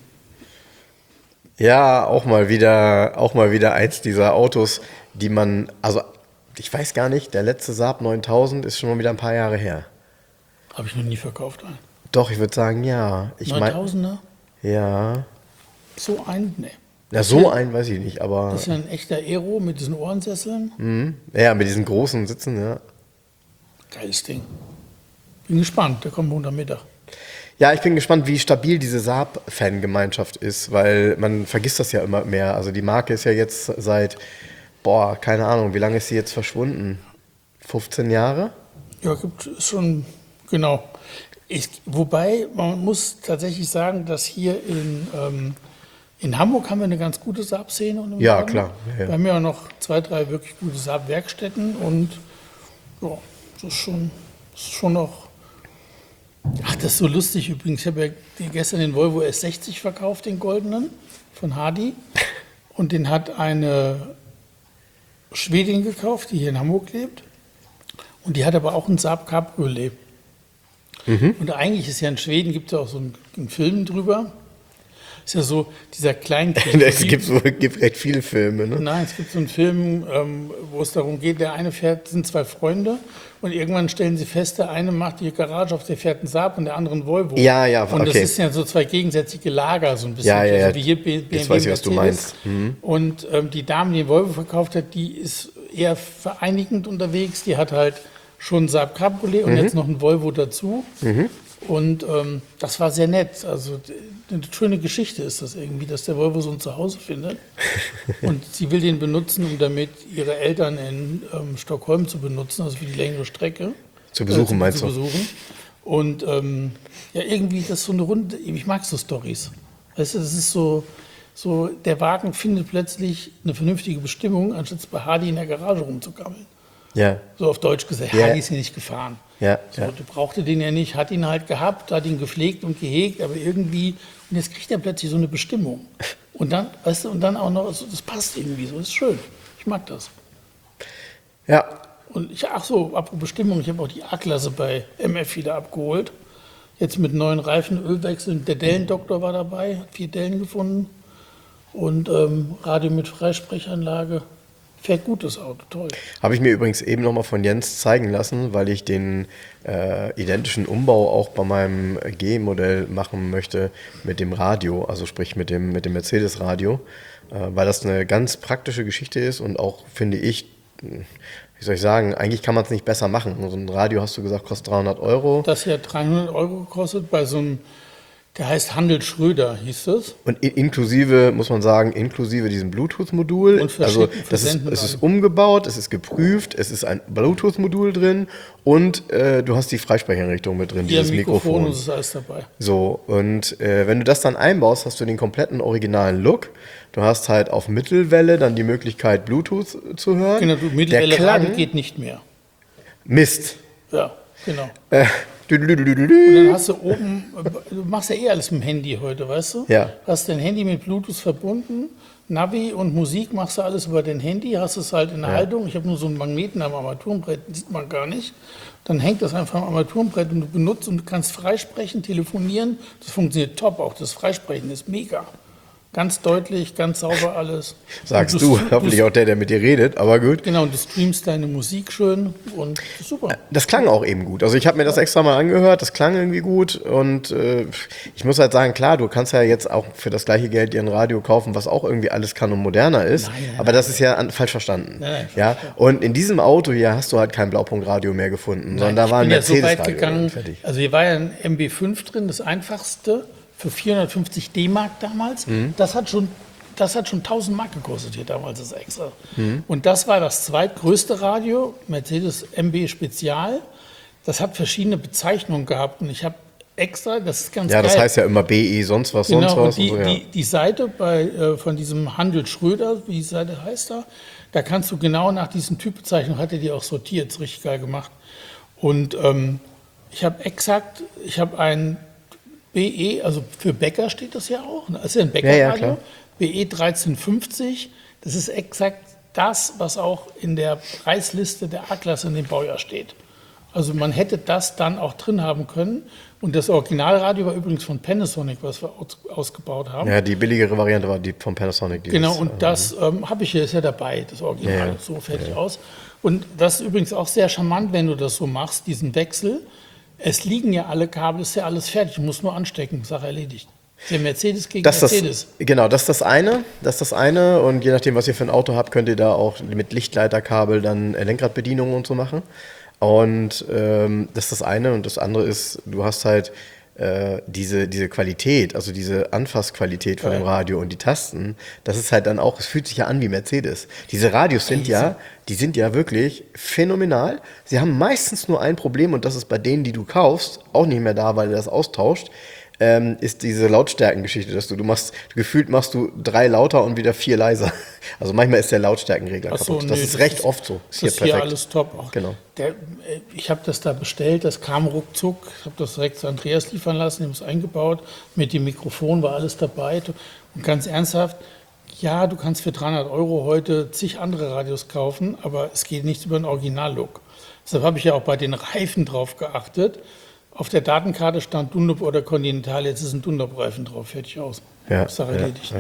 Speaker 2: Ja, auch mal wieder eins dieser Autos, die man, also ich weiß gar nicht, der letzte Saab 9000 ist schon mal wieder ein paar Jahre her.
Speaker 3: Habe ich noch nie verkauft einen.
Speaker 2: Doch, ich würde sagen, ja. Ich meine,
Speaker 3: 9000er?
Speaker 2: ja.
Speaker 3: So einen? Nee.
Speaker 2: Ja, so einen weiß ich nicht, aber.
Speaker 3: Das ist ja ein echter Aero mit diesen Ohrensesseln.
Speaker 2: Ja, mit diesen großen Sitzen, ja.
Speaker 3: Geiles Ding. Bin gespannt, der kommt Montag Mittag.
Speaker 2: Ja, ich bin gespannt, wie stabil diese Saab-Fangemeinschaft ist, weil man vergisst das ja immer mehr. Also die Marke ist ja jetzt seit, keine Ahnung, wie lange ist sie jetzt verschwunden? 15 Jahre?
Speaker 3: Ja, gibt es schon, genau. Wobei, man muss tatsächlich sagen, dass hier in Hamburg haben wir eine ganz gute Saab-Szene.
Speaker 2: Ja, klar. Ja.
Speaker 3: Wir haben ja noch 2, 3 wirklich gute Saab-Werkstätten und ja, das ist schon noch. Ach, das ist so lustig übrigens. Ich habe ja gestern den Volvo S60 verkauft, den goldenen, von Hardy. Und den hat eine Schwedin gekauft, die hier in Hamburg lebt. Und die hat aber auch einen Saab Cabriolet. Und eigentlich ist ja in Schweden, gibt es ja auch so einen Film drüber. Ist ja so dieser Kleinkrieg.
Speaker 2: Es gibt recht viele Filme, ne?
Speaker 3: Nein, es gibt so einen Film, wo es darum geht, der eine sind 2 Freunde und irgendwann stellen sie fest, der eine macht die Garage auf, der fährt einen Saab und der andere einen Volvo.
Speaker 2: Ja, okay.
Speaker 3: Und das ist ja so 2 gegensätzliche Lager, so ein bisschen.
Speaker 2: Ja.
Speaker 3: Also wie hier BMW,
Speaker 2: Jetzt weiß ich, was du
Speaker 3: Mercedes.
Speaker 2: meinst.
Speaker 3: Und die Dame, die den Volvo verkauft hat, die ist eher vereinigend unterwegs. Die hat halt schon einen Saab Cabriolet und jetzt noch einen Volvo dazu. Und das war sehr nett. Also eine schöne Geschichte ist das irgendwie, dass der Volvo so ein Zuhause findet. Und sie will den benutzen, um damit ihre Eltern in Stockholm zu benutzen, also für die längere Strecke.
Speaker 2: Zu besuchen, meinst du?
Speaker 3: Besuchen. Und ja, irgendwie, das ist so eine Runde, ich mag so Storys. Weißt du, das ist so, der Wagen findet plötzlich eine vernünftige Bestimmung, anstatt bei Hardy in der Garage rumzugammeln.
Speaker 2: Ja.
Speaker 3: So auf Deutsch gesagt,
Speaker 2: Ja.
Speaker 3: Hardy ist hier nicht gefahren.
Speaker 2: Ja,
Speaker 3: So,
Speaker 2: ja.
Speaker 3: der brauchte den ja nicht, hat ihn halt gehabt, hat ihn gepflegt und gehegt, aber irgendwie, und jetzt kriegt er plötzlich so eine Bestimmung. Und dann, weißt du, und dann auch noch, das passt irgendwie so, das ist schön. Ich mag das.
Speaker 2: Ja.
Speaker 3: Und apropos Bestimmung, ich habe auch die A-Klasse bei MF wieder abgeholt. Jetzt mit neuen Reifen, Ölwechseln, der Dellendoktor war dabei, hat 4 Dellen gefunden. Und Radio mit Freisprechanlage. Fährt gut das Auto, toll.
Speaker 2: Habe ich mir übrigens eben nochmal von Jens zeigen lassen, weil ich den identischen Umbau auch bei meinem G-Modell machen möchte mit dem Radio, also sprich mit dem Mercedes-Radio, weil das eine ganz praktische Geschichte ist und auch, finde ich, wie soll ich sagen, eigentlich kann man es nicht besser machen. So ein Radio, hast du gesagt, kostet 300 Euro.
Speaker 3: Das hier hat 300 Euro gekostet bei so einem, der heißt Handel Schröder, hieß das.
Speaker 2: Und inklusive, muss man sagen, inklusive diesem Bluetooth-Modul.
Speaker 3: Und
Speaker 2: Also
Speaker 3: Versenden
Speaker 2: es ist umgebaut, es ist geprüft, es ist ein Bluetooth-Modul drin und du hast die Freisprecheinrichtung mit drin, dieses Mikrofon.
Speaker 3: Und es ist alles dabei.
Speaker 2: So, und wenn du das dann einbaust, hast du den kompletten originalen Look. Du hast halt auf Mittelwelle dann die Möglichkeit, Bluetooth zu hören.
Speaker 3: Genau, Mittelwelle Radio geht nicht mehr.
Speaker 2: Mist.
Speaker 3: Ja, genau. Und dann hast du oben, du machst ja eh alles mit dem Handy heute, weißt du?
Speaker 2: Ja.
Speaker 3: Hast dein Handy mit Bluetooth verbunden, Navi und Musik machst du alles über dein Handy, hast es halt in der Haltung. Ich habe nur so einen Magneten am Armaturenbrett, den sieht man gar nicht. Dann hängt das einfach am Armaturenbrett und du benutzt und du kannst freisprechen, telefonieren. Das funktioniert top, auch das Freisprechen ist mega. Ganz deutlich, ganz sauber alles.
Speaker 2: Sagst du, hoffentlich auch der mit dir redet, aber gut.
Speaker 3: Genau, und du streamst deine Musik schön und super.
Speaker 2: Das klang auch eben gut. Also ich habe mir das extra mal angehört, das klang irgendwie gut und ich muss halt sagen, klar, du kannst ja jetzt auch für das gleiche Geld dir ein Radio kaufen, was auch irgendwie alles kann und moderner ist, aber das ist ja falsch verstanden.
Speaker 3: Nein,
Speaker 2: ja? Und in diesem Auto hier hast du halt kein Blaupunkt-Radio mehr gefunden, sondern da war ein Mercedes-Radio.
Speaker 3: So weit gegangen, also hier war ja ein MB5 drin, das einfachste, für 450 D-Mark damals. Das hat schon 1000 Mark gekostet hier damals, das extra. Und das war das zweitgrößte Radio, Mercedes MB Spezial. Das hat verschiedene Bezeichnungen gehabt und ich habe extra, das ist ganz geil.
Speaker 2: Ja, das heißt ja immer BE, sonst was,
Speaker 3: genau,
Speaker 2: sonst was.
Speaker 3: Und
Speaker 2: und so, ja.
Speaker 3: die Seite von diesem Handel Schröder, wie die Seite heißt da kannst du genau nach diesen Typbezeichnungen, hat er die auch sortiert, ist richtig geil gemacht. Und ich habe ein BE, also für Bäcker steht das ja auch, das ist ja ein Bäckerradio,
Speaker 2: klar.
Speaker 3: BE 1350, das ist exakt das, was auch in der Preisliste der A-Klasse in dem Baujahr steht. Also man hätte das dann auch drin haben können. Und das Originalradio war übrigens von Panasonic, was wir ausgebaut haben.
Speaker 2: Ja, die billigere Variante war die von Panasonic.
Speaker 3: Genau, und das habe ich hier, ist ja dabei, das Original, so fertig aus. Und das ist übrigens auch sehr charmant, wenn du das so machst, diesen Wechsel. Es liegen ja alle Kabel, ist ja alles fertig, muss nur anstecken, Sache erledigt. Der Mercedes gegen
Speaker 2: Das
Speaker 3: Mercedes.
Speaker 2: Genau, das ist das eine. Und je nachdem, was ihr für ein Auto habt, könnt ihr da auch mit Lichtleiterkabel dann Lenkradbedienungen und so machen. Und das ist das eine. Und das andere ist, du hast halt diese Qualität, also diese Anfassqualität von dem Radio und die Tasten, das ist halt dann auch, es fühlt sich ja an wie Mercedes. Diese Radios die sind ja wirklich phänomenal. Sie haben meistens nur ein Problem und das ist bei denen, die du kaufst, auch nicht mehr da, weil du das austauscht, ist diese Lautstärkengeschichte, dass gefühlt machst du 3 lauter und wieder 4 leiser. Also manchmal ist der Lautstärkenregler kaputt. Das ist recht oft so.
Speaker 3: Das ist hier alles top. Auch
Speaker 2: Genau.
Speaker 3: Ich habe das da bestellt, das kam ruckzuck. Ich habe das direkt zu Andreas liefern lassen, ich habe es eingebaut. Mit dem Mikrofon war alles dabei. Und ganz ernsthaft, ja, du kannst für 300 € heute zig andere Radios kaufen, aber es geht nicht über den Original-Look. Deshalb habe ich ja auch bei den Reifen drauf geachtet. Auf der Datenkarte stand Dunlop oder Continental, jetzt ist ein Dunlop-Reifen drauf, fertig aus.
Speaker 2: Ja,
Speaker 3: Sache erledigt.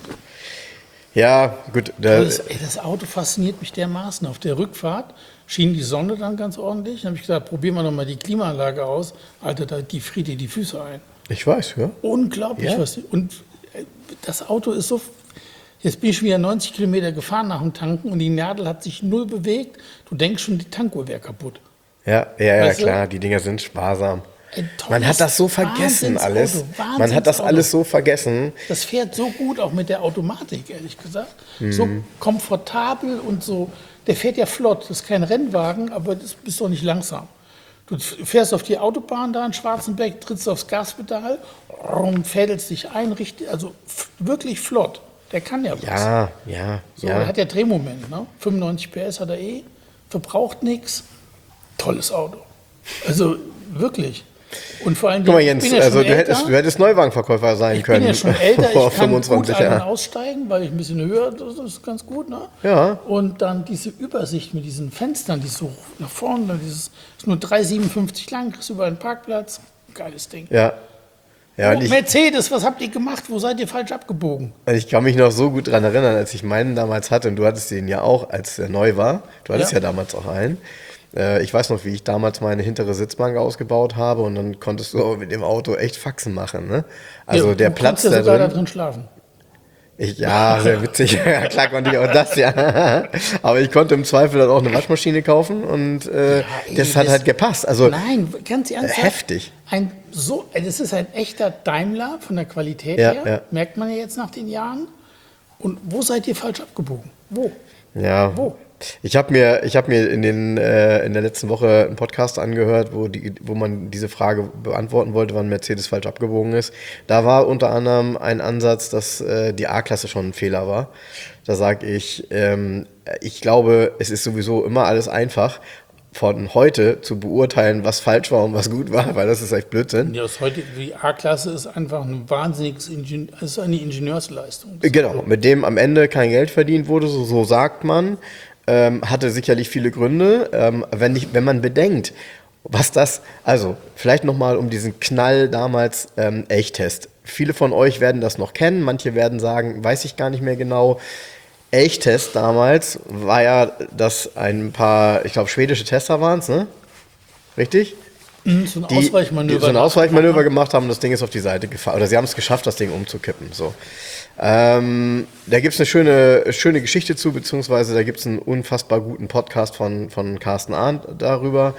Speaker 2: Ja, gut.
Speaker 3: Das Auto fasziniert mich dermaßen. Auf der Rückfahrt schien die Sonne dann ganz ordentlich. Dann habe ich gesagt, probieren wir nochmal die Klimaanlage aus. Alter, die friert dir die Füße ein.
Speaker 2: Ich weiß, ja.
Speaker 3: Unglaublich.
Speaker 2: Ja.
Speaker 3: Und das Auto ist so... Jetzt bin ich schon wieder 90 Kilometer gefahren nach dem Tanken und die Nadel hat sich 0 bewegt. Du denkst schon, die Tankuhr wäre kaputt.
Speaker 2: Ja, klar, die Dinger sind sparsam. Man hat das so vergessen alles. Man hat das alles so vergessen.
Speaker 3: Das fährt so gut, auch mit der Automatik, ehrlich gesagt. So komfortabel und so. Der fährt ja flott. Das ist kein Rennwagen, aber das bist doch nicht langsam. Du fährst auf die Autobahn da in Schwarzenberg, trittst aufs Gaspedal und fädelst dich ein, richtig, also wirklich flott. Der kann ja was.
Speaker 2: Ja.
Speaker 3: Er hat ja Drehmoment, ne? 95 PS hat er verbraucht nichts. Tolles Auto. Also wirklich. Und vor allem,
Speaker 2: guck mal, Jens, also du hättest Neuwagenverkäufer sein können.
Speaker 3: Ich bin ja schon älter, ich kann
Speaker 2: 25
Speaker 3: gut ein- und aussteigen, weil ich ein bisschen höher, das ist ganz gut. Ne?
Speaker 2: Ja.
Speaker 3: Und dann diese Übersicht mit diesen Fenstern, die so nach vorne, ist nur 3,57 lang, kriegst überall einen Parkplatz. Geiles Ding.
Speaker 2: Ja.
Speaker 3: Mercedes, was habt ihr gemacht? Wo seid ihr falsch abgebogen?
Speaker 2: Ich kann mich noch so gut daran erinnern, als ich meinen damals hatte, und du hattest den ja auch, als er neu war. Du hattest ja damals auch einen. Ich weiß noch, wie ich damals meine hintere Sitzbank ausgebaut habe und dann konntest du mit dem Auto echt Faxen machen. Ne? Also der Platz da
Speaker 3: sogar
Speaker 2: drin.
Speaker 3: da drin schlafen.
Speaker 2: Sehr witzig. Ja, klar konnte ich auch das, ja. Aber ich konnte im Zweifel dann auch eine Waschmaschine kaufen und das hat halt gepasst. Also
Speaker 3: nein, ganz ernsthaft.
Speaker 2: heftig.
Speaker 3: Das ist ein echter Daimler von der Qualität
Speaker 2: Ja,
Speaker 3: her.
Speaker 2: ja.
Speaker 3: Merkt man ja jetzt nach den Jahren. Und wo seid ihr falsch abgebogen? Wo?
Speaker 2: Ja.
Speaker 3: Wo?
Speaker 2: Ich habe mir in der letzten Woche einen Podcast angehört, wo man diese Frage beantworten wollte, wann Mercedes falsch abgebogen ist. Da war unter anderem ein Ansatz, dass die A-Klasse schon ein Fehler war. Da sage ich, ich glaube, es ist sowieso immer alles einfach, von heute zu beurteilen, was falsch war und was gut war, weil das ist echt Blödsinn.
Speaker 3: Ja, die A-Klasse ist einfach ein wahnsinniges ist eine Ingenieursleistung.
Speaker 2: Genau, mit dem am Ende kein Geld verdient wurde, so sagt man. Hatte sicherlich viele Gründe. Wenn man bedenkt, also vielleicht nochmal um diesen Knall damals, Elchtest. Viele von euch werden das noch kennen, manche werden sagen, weiß ich gar nicht mehr genau. Elchtest damals war ja, dass ein paar, ich glaube, schwedische Tester waren es, ne? Richtig?
Speaker 3: So ein Ausweichmanöver.
Speaker 2: So ein Ausweichmanöver gemacht haben und das Ding ist auf die Seite gefahren. Oder sie haben es geschafft, das Ding umzukippen. So. Da gibt es eine schöne Geschichte zu, beziehungsweise da gibt es einen unfassbar guten Podcast von Carsten Arndt darüber,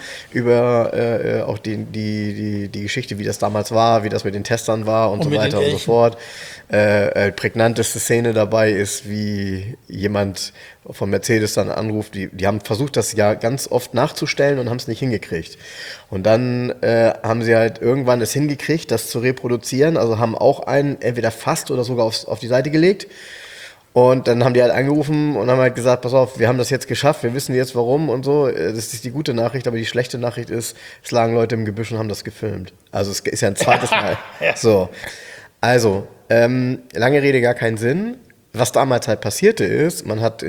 Speaker 2: über auch die Geschichte, wie das damals war, wie das mit den Testern war und so weiter und so fort. Prägnanteste Szene dabei ist, wie jemand von Mercedes dann anruft, die haben versucht, das ja ganz oft nachzustellen und haben es nicht hingekriegt. Und dann haben sie halt irgendwann es hingekriegt, das zu reproduzieren, also haben auch einen entweder fast oder sogar auf die Seite gelegt. Und dann haben die halt angerufen und haben halt gesagt, pass auf, wir haben das jetzt geschafft, wir wissen jetzt warum und so. Das ist die gute Nachricht, aber die schlechte Nachricht ist, es lagen Leute im Gebüsch und haben das gefilmt. Also es ist ja ein zweites Mal. So, also, lange Rede, gar keinen Sinn. Was damals halt passierte ist, man hat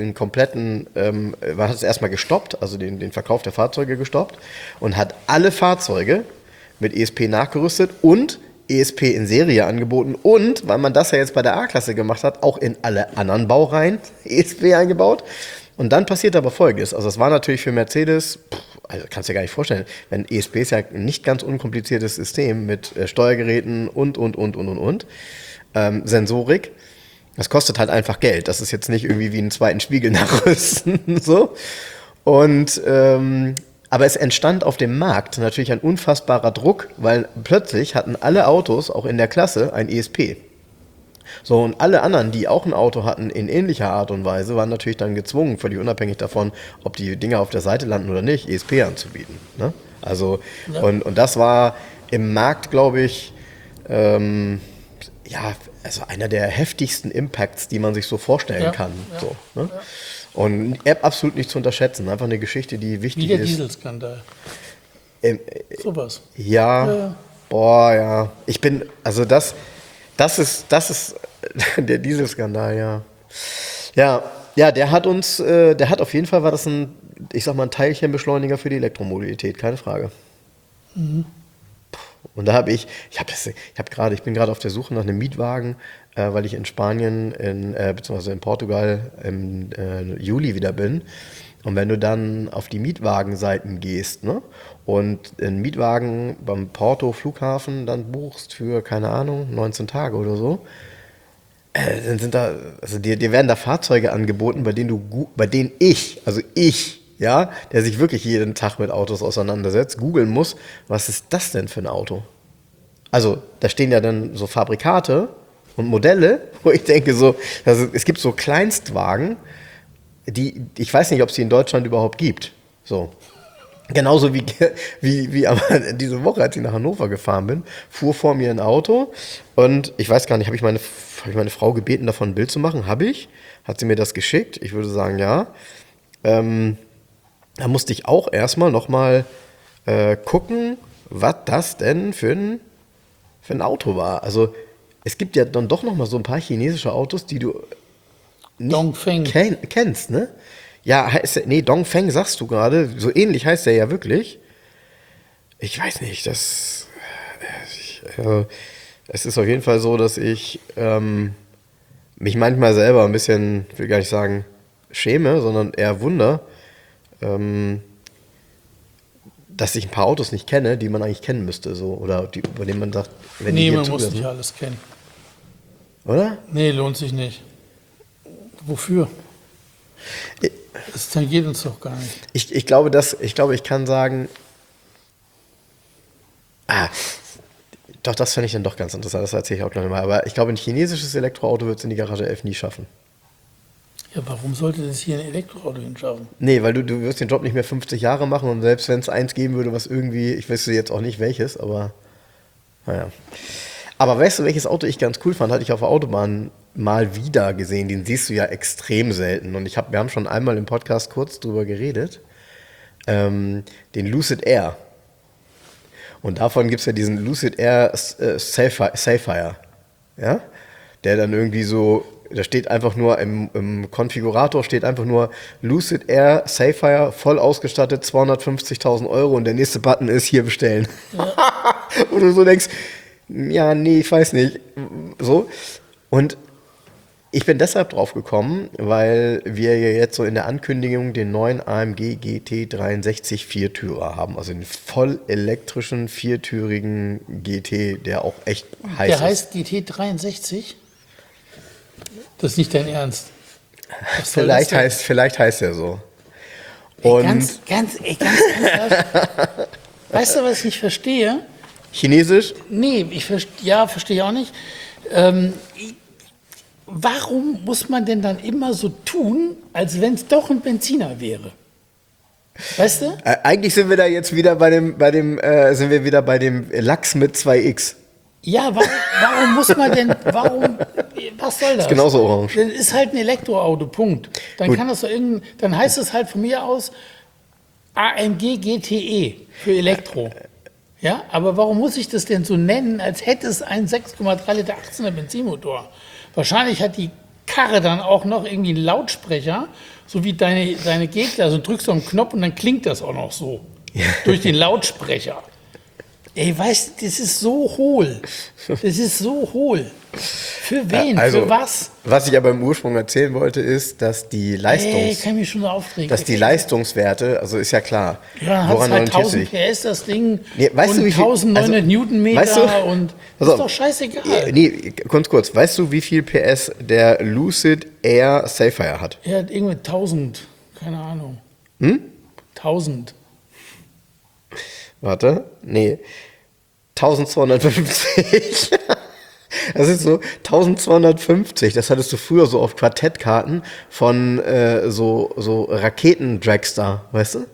Speaker 2: man hat es erstmal gestoppt, also den Verkauf der Fahrzeuge gestoppt und hat alle Fahrzeuge mit ESP nachgerüstet und ESP in Serie angeboten und, weil man das ja jetzt bei der A-Klasse gemacht hat, auch in alle anderen Baureihen ESP eingebaut. Und dann passiert aber Folgendes, also es war natürlich für Mercedes also kannst du dir gar nicht vorstellen, wenn ESP ist ja ein nicht ganz unkompliziertes System mit Steuergeräten und. Sensorik. Das kostet halt einfach Geld. Das ist jetzt nicht irgendwie wie einen zweiten Spiegel nachrüsten. So. Und aber es entstand auf dem Markt natürlich ein unfassbarer Druck, weil plötzlich hatten alle Autos, auch in der Klasse, ein ESP. So, und alle anderen, die auch ein Auto hatten in ähnlicher Art und Weise, waren natürlich dann gezwungen, völlig unabhängig davon, ob die Dinger auf der Seite landen oder nicht, ESP anzubieten. Ne? Also, ja. Und das war im Markt, glaube ich, also einer der heftigsten Impacts, die man sich so vorstellen kann. Ja, so, ne? Ja. Und App absolut nicht zu unterschätzen. Einfach eine Geschichte, die wichtig ist. Wie der
Speaker 3: Dieselskandal. Sowas.
Speaker 2: Ja, boah, ja. Ich bin, also das ist der Dieselskandal, ja. Ja, der hat auf jeden Fall, war das ein Teilchenbeschleuniger für die Elektromobilität, keine Frage. Mhm. Und da ich bin gerade auf der Suche nach einem Mietwagen, weil ich in Spanien, beziehungsweise in Portugal im Juli wieder bin. Und wenn du dann auf die Mietwagenseiten gehst, ne, und einen Mietwagen beim Porto Flughafen dann buchst für, keine Ahnung, 19 Tage oder so, dann sind da, also dir werden da Fahrzeuge angeboten, bei denen ich, ja, der sich wirklich jeden Tag mit Autos auseinandersetzt, googeln muss, was ist das denn für ein Auto? Also, da stehen ja dann so Fabrikate und Modelle, wo ich denke so, also es gibt so Kleinstwagen, die, ich weiß nicht, ob es die in Deutschland überhaupt gibt. So. Genauso wie diese Woche, als ich nach Hannover gefahren bin, fuhr vor mir ein Auto und ich weiß gar nicht, habe ich meine Frau gebeten, davon ein Bild zu machen? Habe ich? Hat sie mir das geschickt? Ich würde sagen, ja. Da musste ich auch erstmal nochmal gucken, was das denn für ein Auto war. Also es gibt ja dann doch nochmal so ein paar chinesische Autos, die du nicht kennst, ne? Ja, Dongfeng sagst du gerade, so ähnlich heißt der ja wirklich. Ich weiß nicht, es ist auf jeden Fall so, dass ich mich manchmal selber ein bisschen, ich will gar nicht sagen schäme, sondern eher wundere, dass ich ein paar Autos nicht kenne, die man eigentlich kennen müsste, so, oder über denen man sagt, wenn die hier
Speaker 3: man muss nicht alles kennen.
Speaker 2: Oder?
Speaker 3: Nee, lohnt sich nicht. Wofür? Das tangiert uns doch gar nicht.
Speaker 2: Ich glaube, ich kann sagen, doch, das fände ich dann doch ganz interessant, das erzähle ich auch gleich mal, aber ich glaube, ein chinesisches Elektroauto wird es in die Garage 11 nie schaffen.
Speaker 3: Ja, warum sollte das hier ein Elektroauto hinschaffen?
Speaker 2: Nee, weil du wirst den Job nicht mehr 50 Jahre machen und selbst wenn es eins geben würde, was irgendwie, ich weiß jetzt auch nicht welches, aber naja. Aber weißt du, welches Auto ich ganz cool fand, hatte ich auf der Autobahn mal wieder gesehen, den siehst du ja extrem selten und wir haben schon einmal im Podcast kurz drüber geredet, den Lucid Air. Und davon gibt es ja diesen Lucid Air Sapphire, ja? Der dann irgendwie so, da steht einfach nur im Konfigurator steht einfach nur Lucid Air Sapphire, voll ausgestattet, 250.000 € und der nächste Button ist hier bestellen. Ja. Und du so denkst, ja, nee, ich weiß nicht. So. Und ich bin deshalb drauf gekommen, weil wir ja jetzt so in der Ankündigung den neuen AMG GT63 Viertürer haben. Also den voll elektrischen, viertürigen GT, der auch echt heiß ist.
Speaker 3: Der heißt GT63? Das ist nicht dein Ernst.
Speaker 2: Vielleicht heißt er so.
Speaker 3: Und ganz weißt du, was ich nicht verstehe?
Speaker 2: Chinesisch?
Speaker 3: Nee, verstehe ich auch nicht. Warum muss man denn dann immer so tun, als wenn es doch ein Benziner wäre? Weißt du?
Speaker 2: Eigentlich sind wir da jetzt wieder bei dem Lachs mit 2X.
Speaker 3: Ja, warum muss man denn, was soll das?
Speaker 2: Ist genauso orange.
Speaker 3: Das ist halt ein Elektroauto, Punkt. Dann kann das so dann heißt es halt von mir aus AMG GTE für Elektro. Ja, aber warum muss ich das denn so nennen, als hätte es einen 6,3 Liter 18er Benzinmotor? Wahrscheinlich hat die Karre dann auch noch irgendwie einen Lautsprecher, so wie deine Gegner. Also drückst du einen Knopf und dann klingt das auch noch so. Ja. Durch den Lautsprecher. Ey, weißt du, das ist so hohl. Das ist so hohl. Für wen?
Speaker 2: Also,
Speaker 3: Für was?
Speaker 2: Was ich aber im Ursprung erzählen wollte, ist, dass die
Speaker 3: Ey, kann ich mich schon so aufregen.
Speaker 2: Leistungswerte, also ist ja klar.
Speaker 3: Ja, hat 2000 PS das Ding
Speaker 2: Nee, weißt
Speaker 3: und
Speaker 2: du, wie viel-
Speaker 3: 1900
Speaker 2: also,
Speaker 3: Newtonmeter
Speaker 2: weißt du-
Speaker 3: und
Speaker 2: Pass
Speaker 3: ist
Speaker 2: auf.
Speaker 3: doch scheißegal.
Speaker 2: Nee, ganz kurz. Weißt du, wie viel PS der Lucid Air Sapphire hat?
Speaker 3: Er hat irgendwie 1000, keine Ahnung. 1000.
Speaker 2: Warte, nee. 1250. Das ist so 1250. Das hattest du früher so auf Quartettkarten von so Raketen-Dragster, weißt du?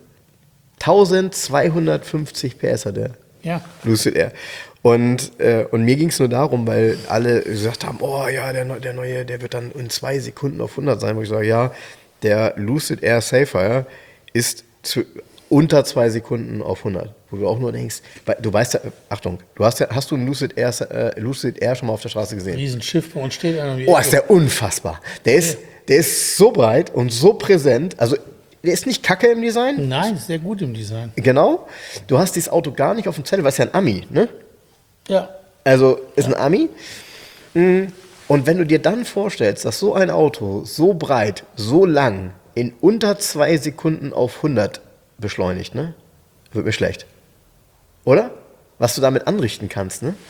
Speaker 2: 1250 PS hat der
Speaker 3: Ja.
Speaker 2: Lucid Air. Und mir ging es nur darum, weil alle gesagt haben, oh ja, der neue, der wird dann in 2 Sekunden auf 100 sein. Wo ich sage, ja, der Lucid Air Sapphire ist unter 2 Sekunden auf 100. Wo du auch nur denkst, weil du weißt ja, Achtung, hast du einen Lucid Air schon mal auf der Straße gesehen?
Speaker 3: Riesenschiff, bei uns steht einer.
Speaker 2: Oh, ist der unfassbar. Der ist so breit und so präsent. Also, der ist nicht kacke im Design.
Speaker 3: Nein, ist sehr gut im Design.
Speaker 2: Genau. Du hast dieses Auto gar nicht auf dem Zettel, weil es ja ein Ami, ne?
Speaker 3: Ja.
Speaker 2: Also, ist ein Ami. Und wenn du dir dann vorstellst, dass so ein Auto so breit, so lang, in unter 2 Sekunden auf 100 beschleunigt, ne? Wird mir schlecht. Oder? Was du damit anrichten kannst, ne?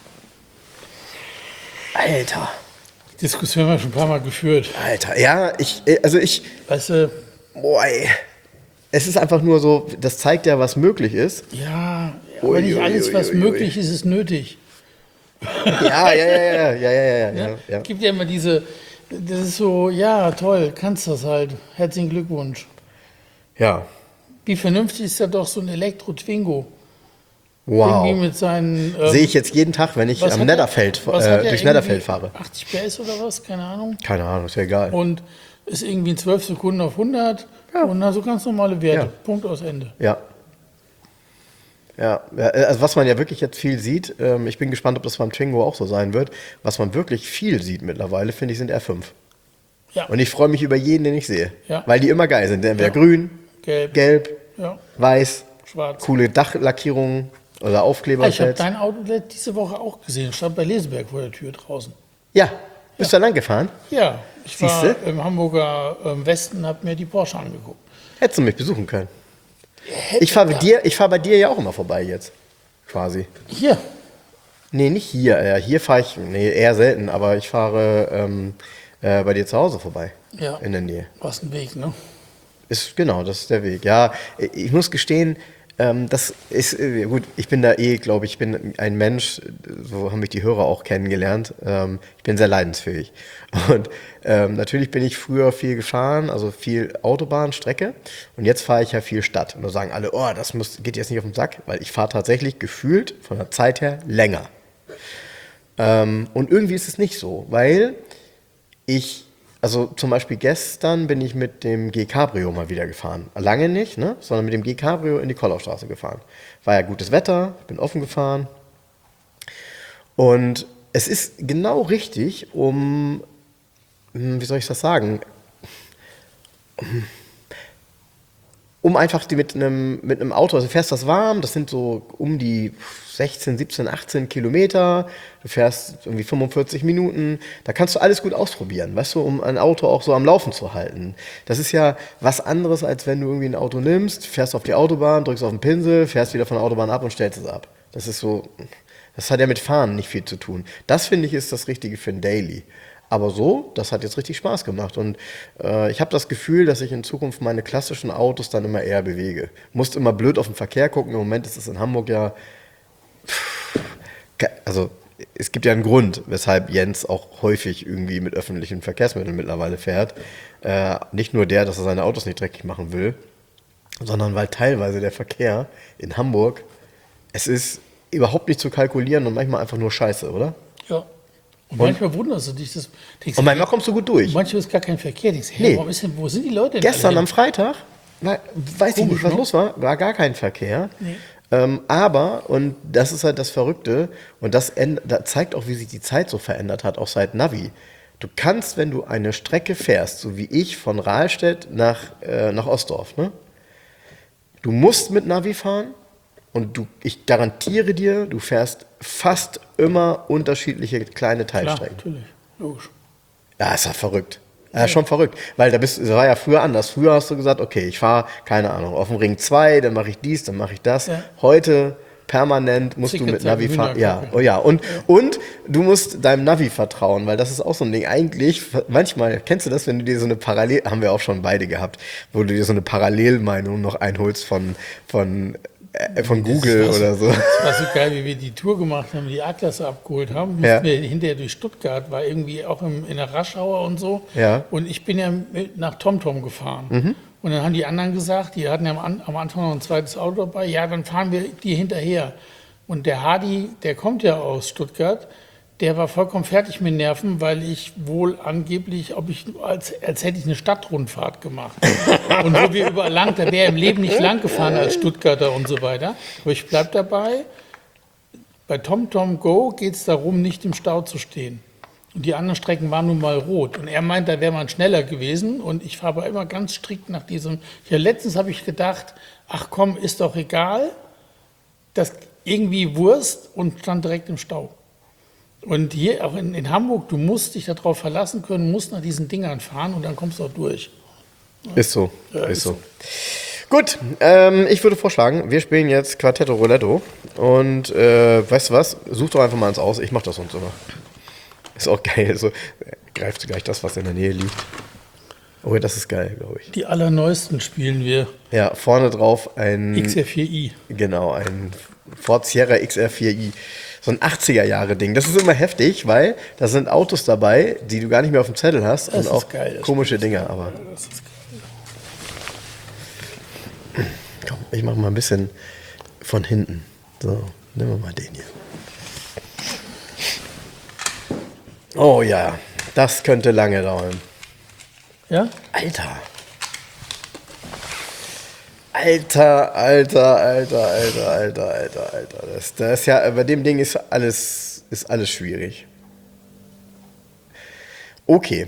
Speaker 2: Alter.
Speaker 3: Die Diskussion haben wir schon ein paar Mal geführt.
Speaker 2: Alter, ja,
Speaker 3: Weißt du,
Speaker 2: boah, ey. Es ist einfach nur so, das zeigt ja, was möglich ist.
Speaker 3: ja, aber nicht alles, was möglich ist, ist nötig.
Speaker 2: Ja.
Speaker 3: Es gibt ja immer das ist so, ja, toll, kannst das halt. Herzlichen Glückwunsch.
Speaker 2: Ja,
Speaker 3: Wie vernünftig ist ja doch so ein Elektro-Twingo?
Speaker 2: wow.
Speaker 3: Irgendwie mit seinen.
Speaker 2: Sehe ich jetzt jeden Tag, wenn ich
Speaker 3: was
Speaker 2: am
Speaker 3: hat der-
Speaker 2: Netherfeld,
Speaker 3: was hat der
Speaker 2: durchs
Speaker 3: irgendwie?
Speaker 2: Netherfeld fahre.
Speaker 3: 80 PS oder was? Keine Ahnung.
Speaker 2: Keine Ahnung, ist ja egal.
Speaker 3: Und ist irgendwie in 12 Sekunden auf 100 und dann so ganz normale Werte.
Speaker 2: Ja.
Speaker 3: Punkt aus Ende.
Speaker 2: Ja. Ja, also was man ja wirklich jetzt viel sieht, ich bin gespannt, ob das beim Twingo auch so sein wird, was man wirklich viel sieht mittlerweile, finde ich, sind R5.
Speaker 3: Ja.
Speaker 2: Und ich freue mich über jeden, den ich sehe.
Speaker 3: Ja.
Speaker 2: Weil die immer geil sind. Entweder
Speaker 3: Ja.
Speaker 2: grün,
Speaker 3: Gelb.
Speaker 2: gelb,
Speaker 3: Ja.
Speaker 2: weiß,
Speaker 3: Schwarz.
Speaker 2: coole Dachlackierungen oder Aufkleber.
Speaker 3: Ich habe dein Auto diese Woche auch gesehen. Stand bei Leseberg vor der Tür draußen.
Speaker 2: Ja, bist du da lang gefahren?
Speaker 3: Ja, ich war
Speaker 2: Siehste?
Speaker 3: im Hamburger Westen, habe mir die Porsche angeguckt.
Speaker 2: Hättest du mich besuchen können. Ich fahre bei dir ja auch immer vorbei jetzt. Quasi.
Speaker 3: Hier.
Speaker 2: Nee, nicht hier. Hier fahre ich, eher selten, aber ich fahre bei dir zu Hause vorbei.
Speaker 3: Ja.
Speaker 2: In der Nähe.
Speaker 3: Was ein Weg, ne?
Speaker 2: Genau, das ist der Weg. Ja, ich muss gestehen, das ist, gut, ich bin da glaube ich, bin ein Mensch, so haben mich die Hörer auch kennengelernt. Ich bin sehr leidensfähig. Und natürlich bin ich früher viel gefahren, also viel Autobahnstrecke. Und jetzt fahre ich ja viel Stadt. Und da sagen alle, oh, geht jetzt nicht auf den Sack, weil ich fahre tatsächlich gefühlt von der Zeit her länger. Und irgendwie ist es nicht so, weil also zum Beispiel gestern bin ich mit dem G-Cabrio mal wieder gefahren. Lange nicht, ne? Sondern mit dem G-Cabrio in die Kollaustraße gefahren. War ja gutes Wetter, bin offen gefahren. Und es ist genau richtig, wie soll ich das sagen? Um einfach mit einem Auto, also du fährst das warm, das sind so um die 16, 17, 18 Kilometer, du fährst irgendwie 45 Minuten, da kannst du alles gut ausprobieren, weißt du, um ein Auto auch so am Laufen zu halten. Das ist ja was anderes, als wenn du irgendwie ein Auto nimmst, fährst auf die Autobahn, drückst auf den Pinsel, fährst wieder von der Autobahn ab und stellst es ab. Das hat ja mit Fahren nicht viel zu tun. Das, finde ich, ist das Richtige für ein Daily. Aber so, das hat jetzt richtig Spaß gemacht. Und ich habe das Gefühl, dass ich in Zukunft meine klassischen Autos dann immer eher bewege. Musst immer blöd auf den Verkehr gucken. Im Moment ist es in Hamburg ja... Also es gibt ja einen Grund, weshalb Jens auch häufig irgendwie mit öffentlichen Verkehrsmitteln mittlerweile fährt. Nicht nur dass er seine Autos nicht dreckig machen will, sondern weil teilweise der Verkehr in Hamburg, es ist überhaupt nicht zu kalkulieren und manchmal einfach nur scheiße, oder?
Speaker 3: Ja. Und manchmal wunderst du dich.
Speaker 2: Und manchmal kommst du gut durch.
Speaker 3: Manchmal ist gar kein Verkehr. Denkst,
Speaker 2: Nee.
Speaker 3: Wo sind die Leute denn?
Speaker 2: Gestern
Speaker 3: alle
Speaker 2: am Freitag, weiß ich nicht, was
Speaker 3: ne?
Speaker 2: los war gar kein Verkehr.
Speaker 3: Nee.
Speaker 2: Aber, und das ist halt das Verrückte, und das zeigt auch, wie sich die Zeit so verändert hat, auch seit Navi. Du kannst, wenn du eine Strecke fährst, so wie ich, von Rahlstedt nach Ostdorf, ne? Du musst mit Navi fahren und ich garantiere dir, du fährst fast immer unterschiedliche kleine
Speaker 3: Klar,
Speaker 2: Teilstrecken.
Speaker 3: natürlich. Logisch.
Speaker 2: Ja, ist ja verrückt. Ja, schon verrückt. Weil das war ja früher anders. Früher hast du gesagt, okay, ich fahre, keine Ahnung, auf dem Ring 2, dann mache ich dies, dann mache ich das.
Speaker 3: Ja.
Speaker 2: Heute permanent musst du mit
Speaker 3: Zicke-Zacke,
Speaker 2: Navi fahren. Ja,
Speaker 3: Hühnerkacke.
Speaker 2: oh ja. Und du musst deinem Navi vertrauen, weil das ist auch so ein Ding. Eigentlich, manchmal, kennst du das, wenn du dir so eine haben wir auch schon beide gehabt, wo du dir so eine Parallelmeinung noch einholst von Google oder so.
Speaker 3: Das war so geil, wie wir die Tour gemacht haben, die A-Klasse abgeholt haben. Mussten
Speaker 2: Ja.
Speaker 3: wir hinterher durch Stuttgart, war irgendwie auch in der Raschauer und so.
Speaker 2: Ja.
Speaker 3: Und ich bin ja nach TomTom gefahren. Und dann haben die anderen gesagt, die hatten ja am Anfang noch ein zweites Auto dabei, ja, dann fahren wir die hinterher. Und der Hardy, der kommt ja aus Stuttgart, der war vollkommen fertig mit Nerven, weil ich wohl angeblich, als hätte ich eine Stadtrundfahrt gemacht. Und wo wir überall lang, da wäre im Leben nicht lang gefahren als Stuttgarter und so weiter. Aber ich bleibe dabei, bei TomTom Go geht es darum, nicht im Stau zu stehen. Und die anderen Strecken waren nun mal rot. Und er meint, da wäre man schneller gewesen. Und ich fahre aber immer ganz strikt nach diesem. Ja, letztens habe ich gedacht, ach komm, ist doch egal. Das irgendwie Wurst und stand direkt im Stau. Und hier auch in Hamburg, du musst dich darauf verlassen können, musst nach diesen Dingern fahren und dann kommst du auch durch.
Speaker 2: Ist so.
Speaker 3: Ja,
Speaker 2: ist
Speaker 3: ist
Speaker 2: so. Gut, ich würde vorschlagen, wir spielen jetzt Quartetto Roulette. Und weißt du was? Such doch einfach mal eins aus. Ich mache das sonst immer. Ist auch geil. So, greifst du gleich das, was in der Nähe liegt. Oh, das ist geil, glaube ich.
Speaker 3: Die allerneuesten spielen wir.
Speaker 2: Ja, vorne drauf ein
Speaker 3: XR4i.
Speaker 2: Genau, ein Ford Sierra XR4i. So ein 80er-Jahre-Ding. Das ist immer heftig, weil da sind Autos dabei, die du gar nicht mehr auf dem Zettel hast.
Speaker 3: Das
Speaker 2: und
Speaker 3: ist
Speaker 2: auch
Speaker 3: geil, das
Speaker 2: komische Dinge. Aber
Speaker 3: Das ist
Speaker 2: komm, ich mache mal ein bisschen von hinten. So, nehmen wir mal den hier. Oh ja, das könnte lange dauern.
Speaker 3: Ja?
Speaker 2: Alter. Alter. Das ist ja, bei dem Ding ist alles schwierig. Okay.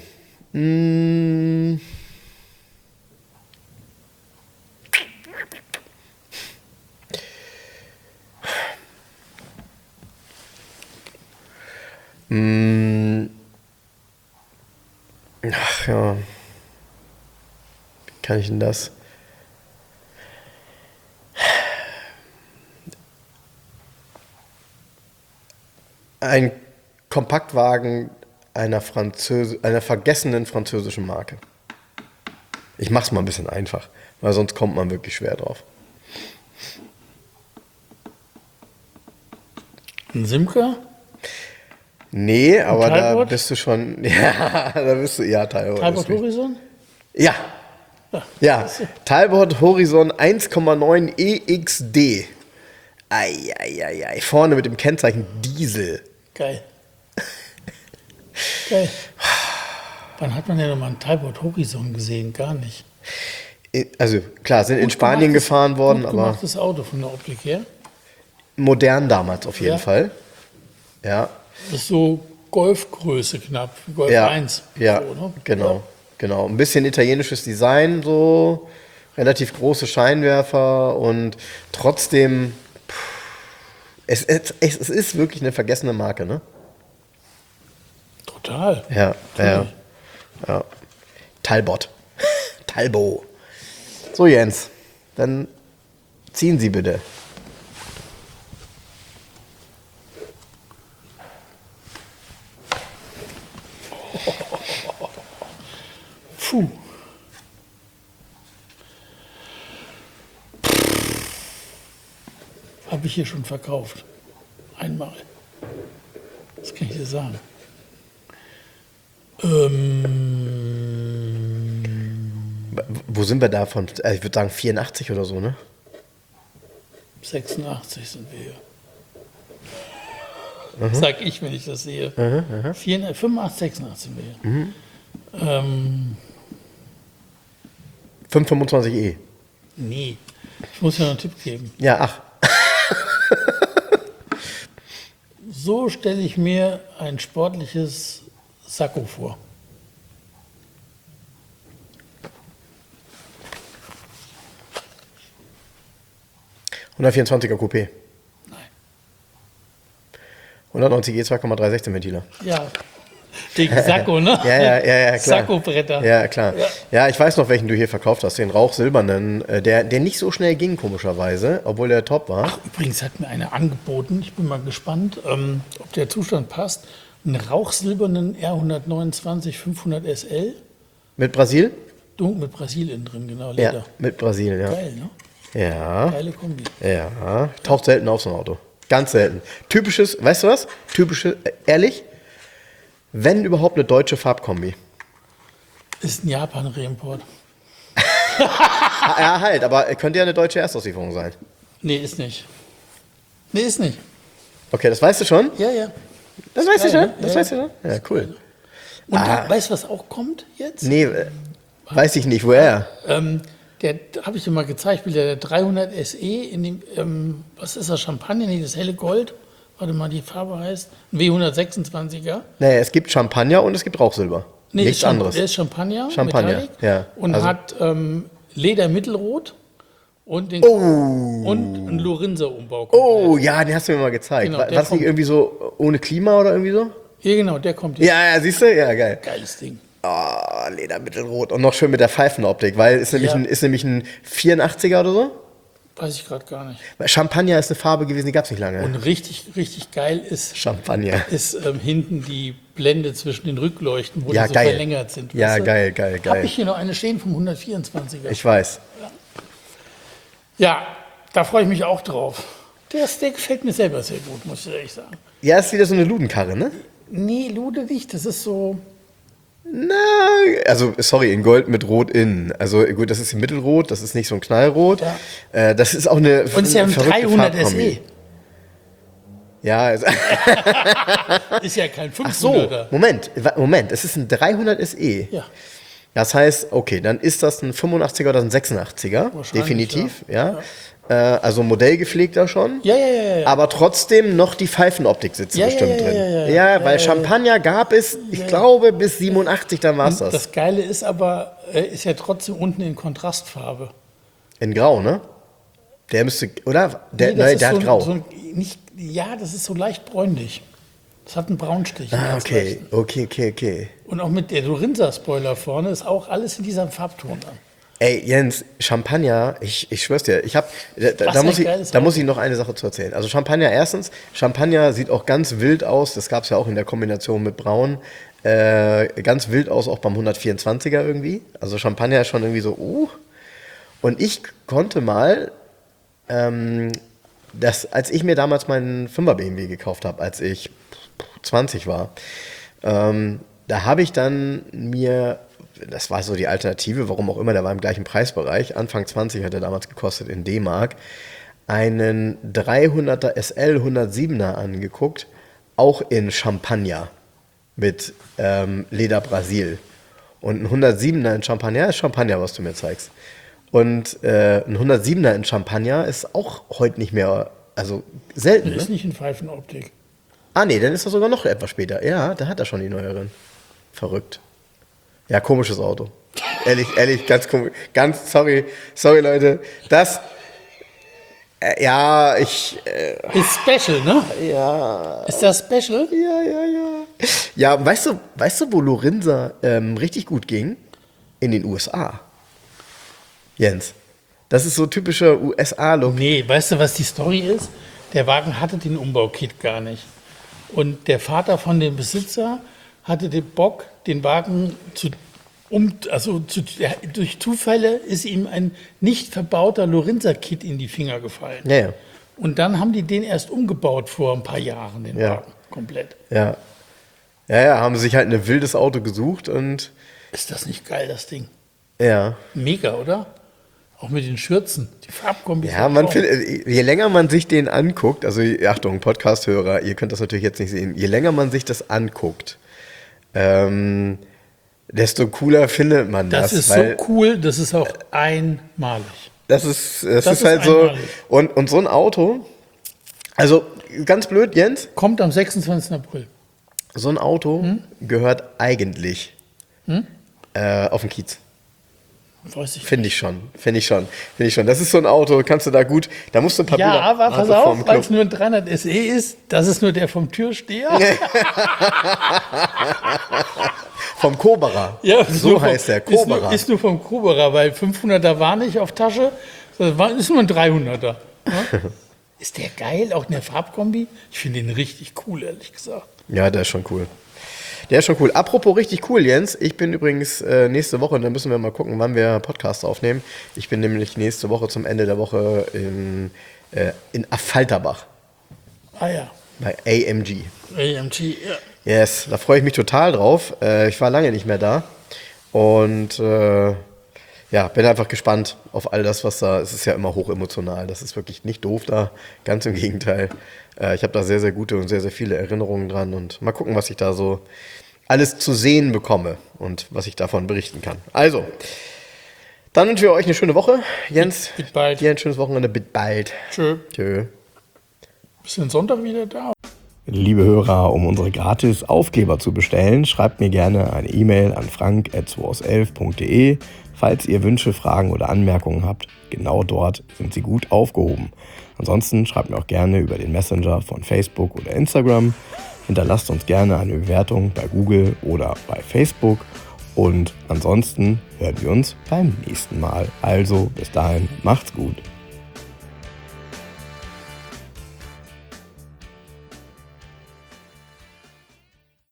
Speaker 2: Ach ja. Wie kann ich denn das? Ein Kompaktwagen einer vergessenen französischen Marke. Ich mach's mal ein bisschen einfach, weil sonst kommt man wirklich schwer drauf.
Speaker 3: Ein Simca?
Speaker 2: Nee, aber da
Speaker 3: Talbot?
Speaker 2: bist du schon. Ja, da bist du. Ja, Talbot.
Speaker 3: Talbot Horizon?
Speaker 2: Ja. Ja, Talbot Horizon 1,9 EXD. Ei. Vorne mit dem Kennzeichen Diesel.
Speaker 3: Geil. Geil. Wann hat man denn nochmal einen Talbot Horizon gesehen? Gar nicht.
Speaker 2: Also klar, sind in
Speaker 3: Gut
Speaker 2: Spanien
Speaker 3: gemachtes-
Speaker 2: gefahren worden,
Speaker 3: gut
Speaker 2: aber
Speaker 3: gemachtes Auto von der Optik her.
Speaker 2: modern damals auf jeden
Speaker 3: Ja.
Speaker 2: Fall. Ja,
Speaker 3: Das ist so Golfgröße knapp, Golf
Speaker 2: ja,
Speaker 3: 1.
Speaker 2: ja,
Speaker 3: So, ne?
Speaker 2: genau. Ein bisschen italienisches Design, so relativ große Scheinwerfer und trotzdem, es ist wirklich eine vergessene Marke, ne?
Speaker 3: Total.
Speaker 2: Ja. Talbot. Talbo. So, Jens, dann ziehen Sie bitte.
Speaker 3: Puh. Habe ich hier schon verkauft. Einmal. Das kann ich dir sagen.
Speaker 2: Wo sind wir da von? Ich würde sagen 84 oder so, ne?
Speaker 3: 86 sind wir hier. Sag ich, wenn ich das sehe. 85, 86 sind wir hier.
Speaker 2: 525e.
Speaker 3: Nee. Ich muss ja noch einen Tipp geben.
Speaker 2: Ja, ach.
Speaker 3: So stelle ich mir ein sportliches Sakko vor.
Speaker 2: 124er Coupé.
Speaker 3: Nein.
Speaker 2: 190 2,3 16-Ventiler.
Speaker 3: Ja. Wegen Sakko, ne?
Speaker 2: Ja, klar.
Speaker 3: Sakko-Bretter.
Speaker 2: Ja, klar. Ja, ich weiß noch, welchen du hier verkauft hast. Den rauchsilbernen, der nicht so schnell ging, komischerweise, obwohl der top war.
Speaker 3: Ach, übrigens hat mir einer angeboten, ich bin mal gespannt, ob der Zustand passt, einen rauchsilbernen R129 500 SL,
Speaker 2: Mit Brasil?
Speaker 3: dunkel mit Brasilien drin, genau, Leder.
Speaker 2: Ja, mit Brasil, ja.
Speaker 3: Geil, ne?
Speaker 2: Ja,
Speaker 3: Geile Kombi.
Speaker 2: ja. Taucht selten auf so ein Auto. Ganz selten. Typisches, weißt du was? Ehrlich, wenn überhaupt eine deutsche Farbkombi.
Speaker 3: Ist ein Japan-Reimport.
Speaker 2: Ja, halt, aber könnte ja eine deutsche Erstauslieferung sein.
Speaker 3: Nee, ist nicht. Nee, ist nicht.
Speaker 2: Okay, das weißt du schon?
Speaker 3: Ja, ja.
Speaker 2: Das weißt du
Speaker 3: geil,
Speaker 2: schon?
Speaker 3: ne?
Speaker 2: Das
Speaker 3: Ja,
Speaker 2: weißt du schon? Ja, cool.
Speaker 3: Und da, weißt du, was auch kommt jetzt?
Speaker 2: Nee, weiß ich nicht, woher?
Speaker 3: Der habe ich dir mal gezeigt, der 300 SE in dem, was ist das, Champagner? Nee, das helle Gold. Warte mal, die Farbe heißt ein W126er.
Speaker 2: Naja, es gibt Champagner und es gibt Rauchsilber.
Speaker 3: Nee,
Speaker 2: Nichts anderes.
Speaker 3: Der ist Champagner,
Speaker 2: Champagner,
Speaker 3: Metallic,
Speaker 2: ja.
Speaker 3: und
Speaker 2: Also-
Speaker 3: hat Leder mittelrot und, und einen Lorenzer-Umbau.
Speaker 2: Oh, ja, den hast du mir mal gezeigt.
Speaker 3: Genau,
Speaker 2: War
Speaker 3: der
Speaker 2: das nicht
Speaker 3: kommt.
Speaker 2: irgendwie so ohne Klima oder irgendwie so?
Speaker 3: Ja, genau, der kommt jetzt.
Speaker 2: Ja, siehst du? Ja, geil.
Speaker 3: Geiles Ding.
Speaker 2: Oh, Leder mittelrot. Und noch schön mit der Pfeifenoptik, weil ist nämlich,
Speaker 3: Ja.
Speaker 2: ist nämlich ein 84er oder so.
Speaker 3: Weiß ich gerade gar nicht.
Speaker 2: Weil Champagner ist eine Farbe gewesen, die gab es nicht lange.
Speaker 3: Und richtig, richtig geil ist
Speaker 2: Champagner.
Speaker 3: hinten die Blende zwischen den Rückleuchten, wo
Speaker 2: Ja,
Speaker 3: die so
Speaker 2: geil.
Speaker 3: verlängert sind.
Speaker 2: Ja,
Speaker 3: weißt du?
Speaker 2: geil, geil, geil.
Speaker 3: Habe ich hier noch eine stehen vom 124er.
Speaker 2: Ich weiß.
Speaker 3: Ja, da freue ich mich auch drauf. Der gefällt mir selber sehr gut, muss ich ehrlich sagen.
Speaker 2: Ja, ist wieder so eine Ludenkarre, ne?
Speaker 3: Nee, Lude nicht, das ist so...
Speaker 2: Na, also sorry, in Gold mit Rot innen. Also gut, das ist Mittelrot, das ist nicht so ein Knallrot.
Speaker 3: Ja.
Speaker 2: Das ist auch eine
Speaker 3: Und es ist ja ein
Speaker 2: verrückte
Speaker 3: 300
Speaker 2: Farbkombi.
Speaker 3: SE.
Speaker 2: Ja,
Speaker 3: Ist ja kein 500er.
Speaker 2: ach so, Moment, es ist ein 300 SE.
Speaker 3: Ja.
Speaker 2: Das heißt, okay, dann ist das ein 85er oder ein 86er,
Speaker 3: Wahrscheinlich,
Speaker 2: definitiv, ja. Also modellgepflegter schon.
Speaker 3: Ja.
Speaker 2: Aber trotzdem noch die Pfeifenoptik sitzt
Speaker 3: Ja,
Speaker 2: bestimmt
Speaker 3: ja,
Speaker 2: drin.
Speaker 3: ja.
Speaker 2: Weil Champagner gab es, ich glaube, bis 87, dann war es das.
Speaker 3: Das Geile ist aber, ist ja trotzdem unten in Kontrastfarbe.
Speaker 2: In Grau, ne? Der müsste, oder?
Speaker 3: Nee, das
Speaker 2: Der
Speaker 3: ist
Speaker 2: hat Grau.
Speaker 3: Ja, das ist so leicht bräunlich. Das hat einen Braunstich. einen ganz
Speaker 2: Okay,
Speaker 3: leichten.
Speaker 2: okay.
Speaker 3: Und auch mit der Lorenza-Spoiler vorne ist auch alles in diesem Farbton an.
Speaker 2: Ey, Jens, Champagner, ich schwör's dir, da
Speaker 3: ein
Speaker 2: muss
Speaker 3: geiles
Speaker 2: ich noch eine Sache zu erzählen. Also Champagner erstens, Champagner sieht auch ganz wild aus, das gab's ja auch in der Kombination mit Braun, ganz wild aus, auch beim 124er irgendwie. Also Champagner ist schon irgendwie so, Und ich konnte mal, als ich mir damals meinen 5er BMW gekauft habe, als ich 20 war, da habe ich dann mir, das war so die Alternative, warum auch immer, der war im gleichen Preisbereich, Anfang 20 hat er damals gekostet in D-Mark, einen 300er SL 107er angeguckt, auch in Champagner mit Leder Brasil. Und ein 107er in Champagner ist Champagner, was du mir zeigst. Und ein 107er in Champagner ist auch heute nicht mehr, also selten.
Speaker 3: Das ist
Speaker 2: Ne?
Speaker 3: nicht in Pfeifenoptik.
Speaker 2: Ah nee, dann ist das sogar noch etwas später. Ja, da hat er schon die neueren. Verrückt. Ja, komisches Auto. Ehrlich, ganz komisch. Sorry Leute. Das,
Speaker 3: Ist Special, ne?
Speaker 2: ja.
Speaker 3: Ist das Special?
Speaker 2: Ja. Ja, weißt du, wo Lorenza richtig gut ging? In den USA. Jens. Das ist so typischer USA-Look.
Speaker 3: Nee, weißt du, was die Story ist? Der Wagen hatte den Umbaukit gar nicht. Und der Vater von dem Besitzer hatte den Bock, den Wagen durch Zufälle ist ihm ein nicht verbauter Lorenza-Kit in die Finger gefallen.
Speaker 2: Ja.
Speaker 3: Und dann haben die den erst umgebaut vor ein paar Jahren, den
Speaker 2: Ja.
Speaker 3: Wagen, komplett.
Speaker 2: Ja, haben sich halt ein wildes Auto gesucht und
Speaker 3: Ist das nicht geil, das Ding?
Speaker 2: ja.
Speaker 3: Mega, oder? Auch mit den Schürzen, die Farbkombi.
Speaker 2: Ja, man findet, je länger man sich den anguckt, also Achtung, Podcast-Hörer, ihr könnt das natürlich jetzt nicht sehen, je länger man sich das anguckt, desto cooler findet man das.
Speaker 3: Das ist
Speaker 2: weil
Speaker 3: so cool, das ist auch einmalig.
Speaker 2: Das ist
Speaker 3: ist
Speaker 2: halt so.
Speaker 3: einmalig.
Speaker 2: Und so ein Auto, also ganz blöd, Jens,
Speaker 3: Kommt am 26. April.
Speaker 2: so ein Auto gehört eigentlich auf den Kiez.
Speaker 3: Weiß ich
Speaker 2: Finde ich schon. Das ist so ein Auto, kannst du da gut, da musst du ein paar
Speaker 3: Ja,
Speaker 2: Bilder
Speaker 3: aber pass
Speaker 2: vorm
Speaker 3: auf, weil
Speaker 2: Club.
Speaker 3: es nur ein 300 SE ist, das ist nur der vom Türsteher.
Speaker 2: Vom Koberer.
Speaker 3: Ja, ist
Speaker 2: So
Speaker 3: nur
Speaker 2: heißt der,
Speaker 3: ist nur,
Speaker 2: Koberer.
Speaker 3: ist nur vom Koberer, weil 500er war nicht auf Tasche, das ist nur ein 300er. Ja? Ist der geil, auch in der Farbkombi? Ich finde den richtig cool, ehrlich gesagt.
Speaker 2: Ja, der ist schon cool. Apropos richtig cool, Jens. Ich bin übrigens nächste Woche, und dann müssen wir mal gucken, wann wir Podcast aufnehmen. Ich bin nämlich nächste Woche zum Ende der Woche in Affalterbach
Speaker 3: Ah ja,
Speaker 2: bei AMG.
Speaker 3: AMG, ja.
Speaker 2: Yes, da freue ich mich total drauf. Ich war lange nicht mehr da und bin einfach gespannt auf all das, was da. Es ist ja immer hochemotional. Das ist wirklich nicht doof da. Ganz im Gegenteil. Ich habe da sehr, sehr gute und sehr, sehr viele Erinnerungen dran und mal gucken, was ich da so alles zu sehen bekomme und was ich davon berichten kann. Also, dann wünschen wir euch eine schöne Woche. Jens,
Speaker 3: Bis bald.
Speaker 2: dir ein schönes Wochenende. Bis bald.
Speaker 3: Tschö.
Speaker 2: Tschö.
Speaker 3: Bist du den Sonntag wieder da?
Speaker 1: Liebe Hörer, um unsere gratis Aufkleber zu bestellen, schreibt mir gerne eine E-Mail an frank@2aus11.de. Falls ihr Wünsche, Fragen oder Anmerkungen habt, genau dort sind sie gut aufgehoben. Ansonsten schreibt mir auch gerne über den Messenger von Facebook oder Instagram. Hinterlasst uns gerne eine Bewertung bei Google oder bei Facebook. Und ansonsten hören wir uns beim nächsten Mal. Also bis dahin, macht's gut.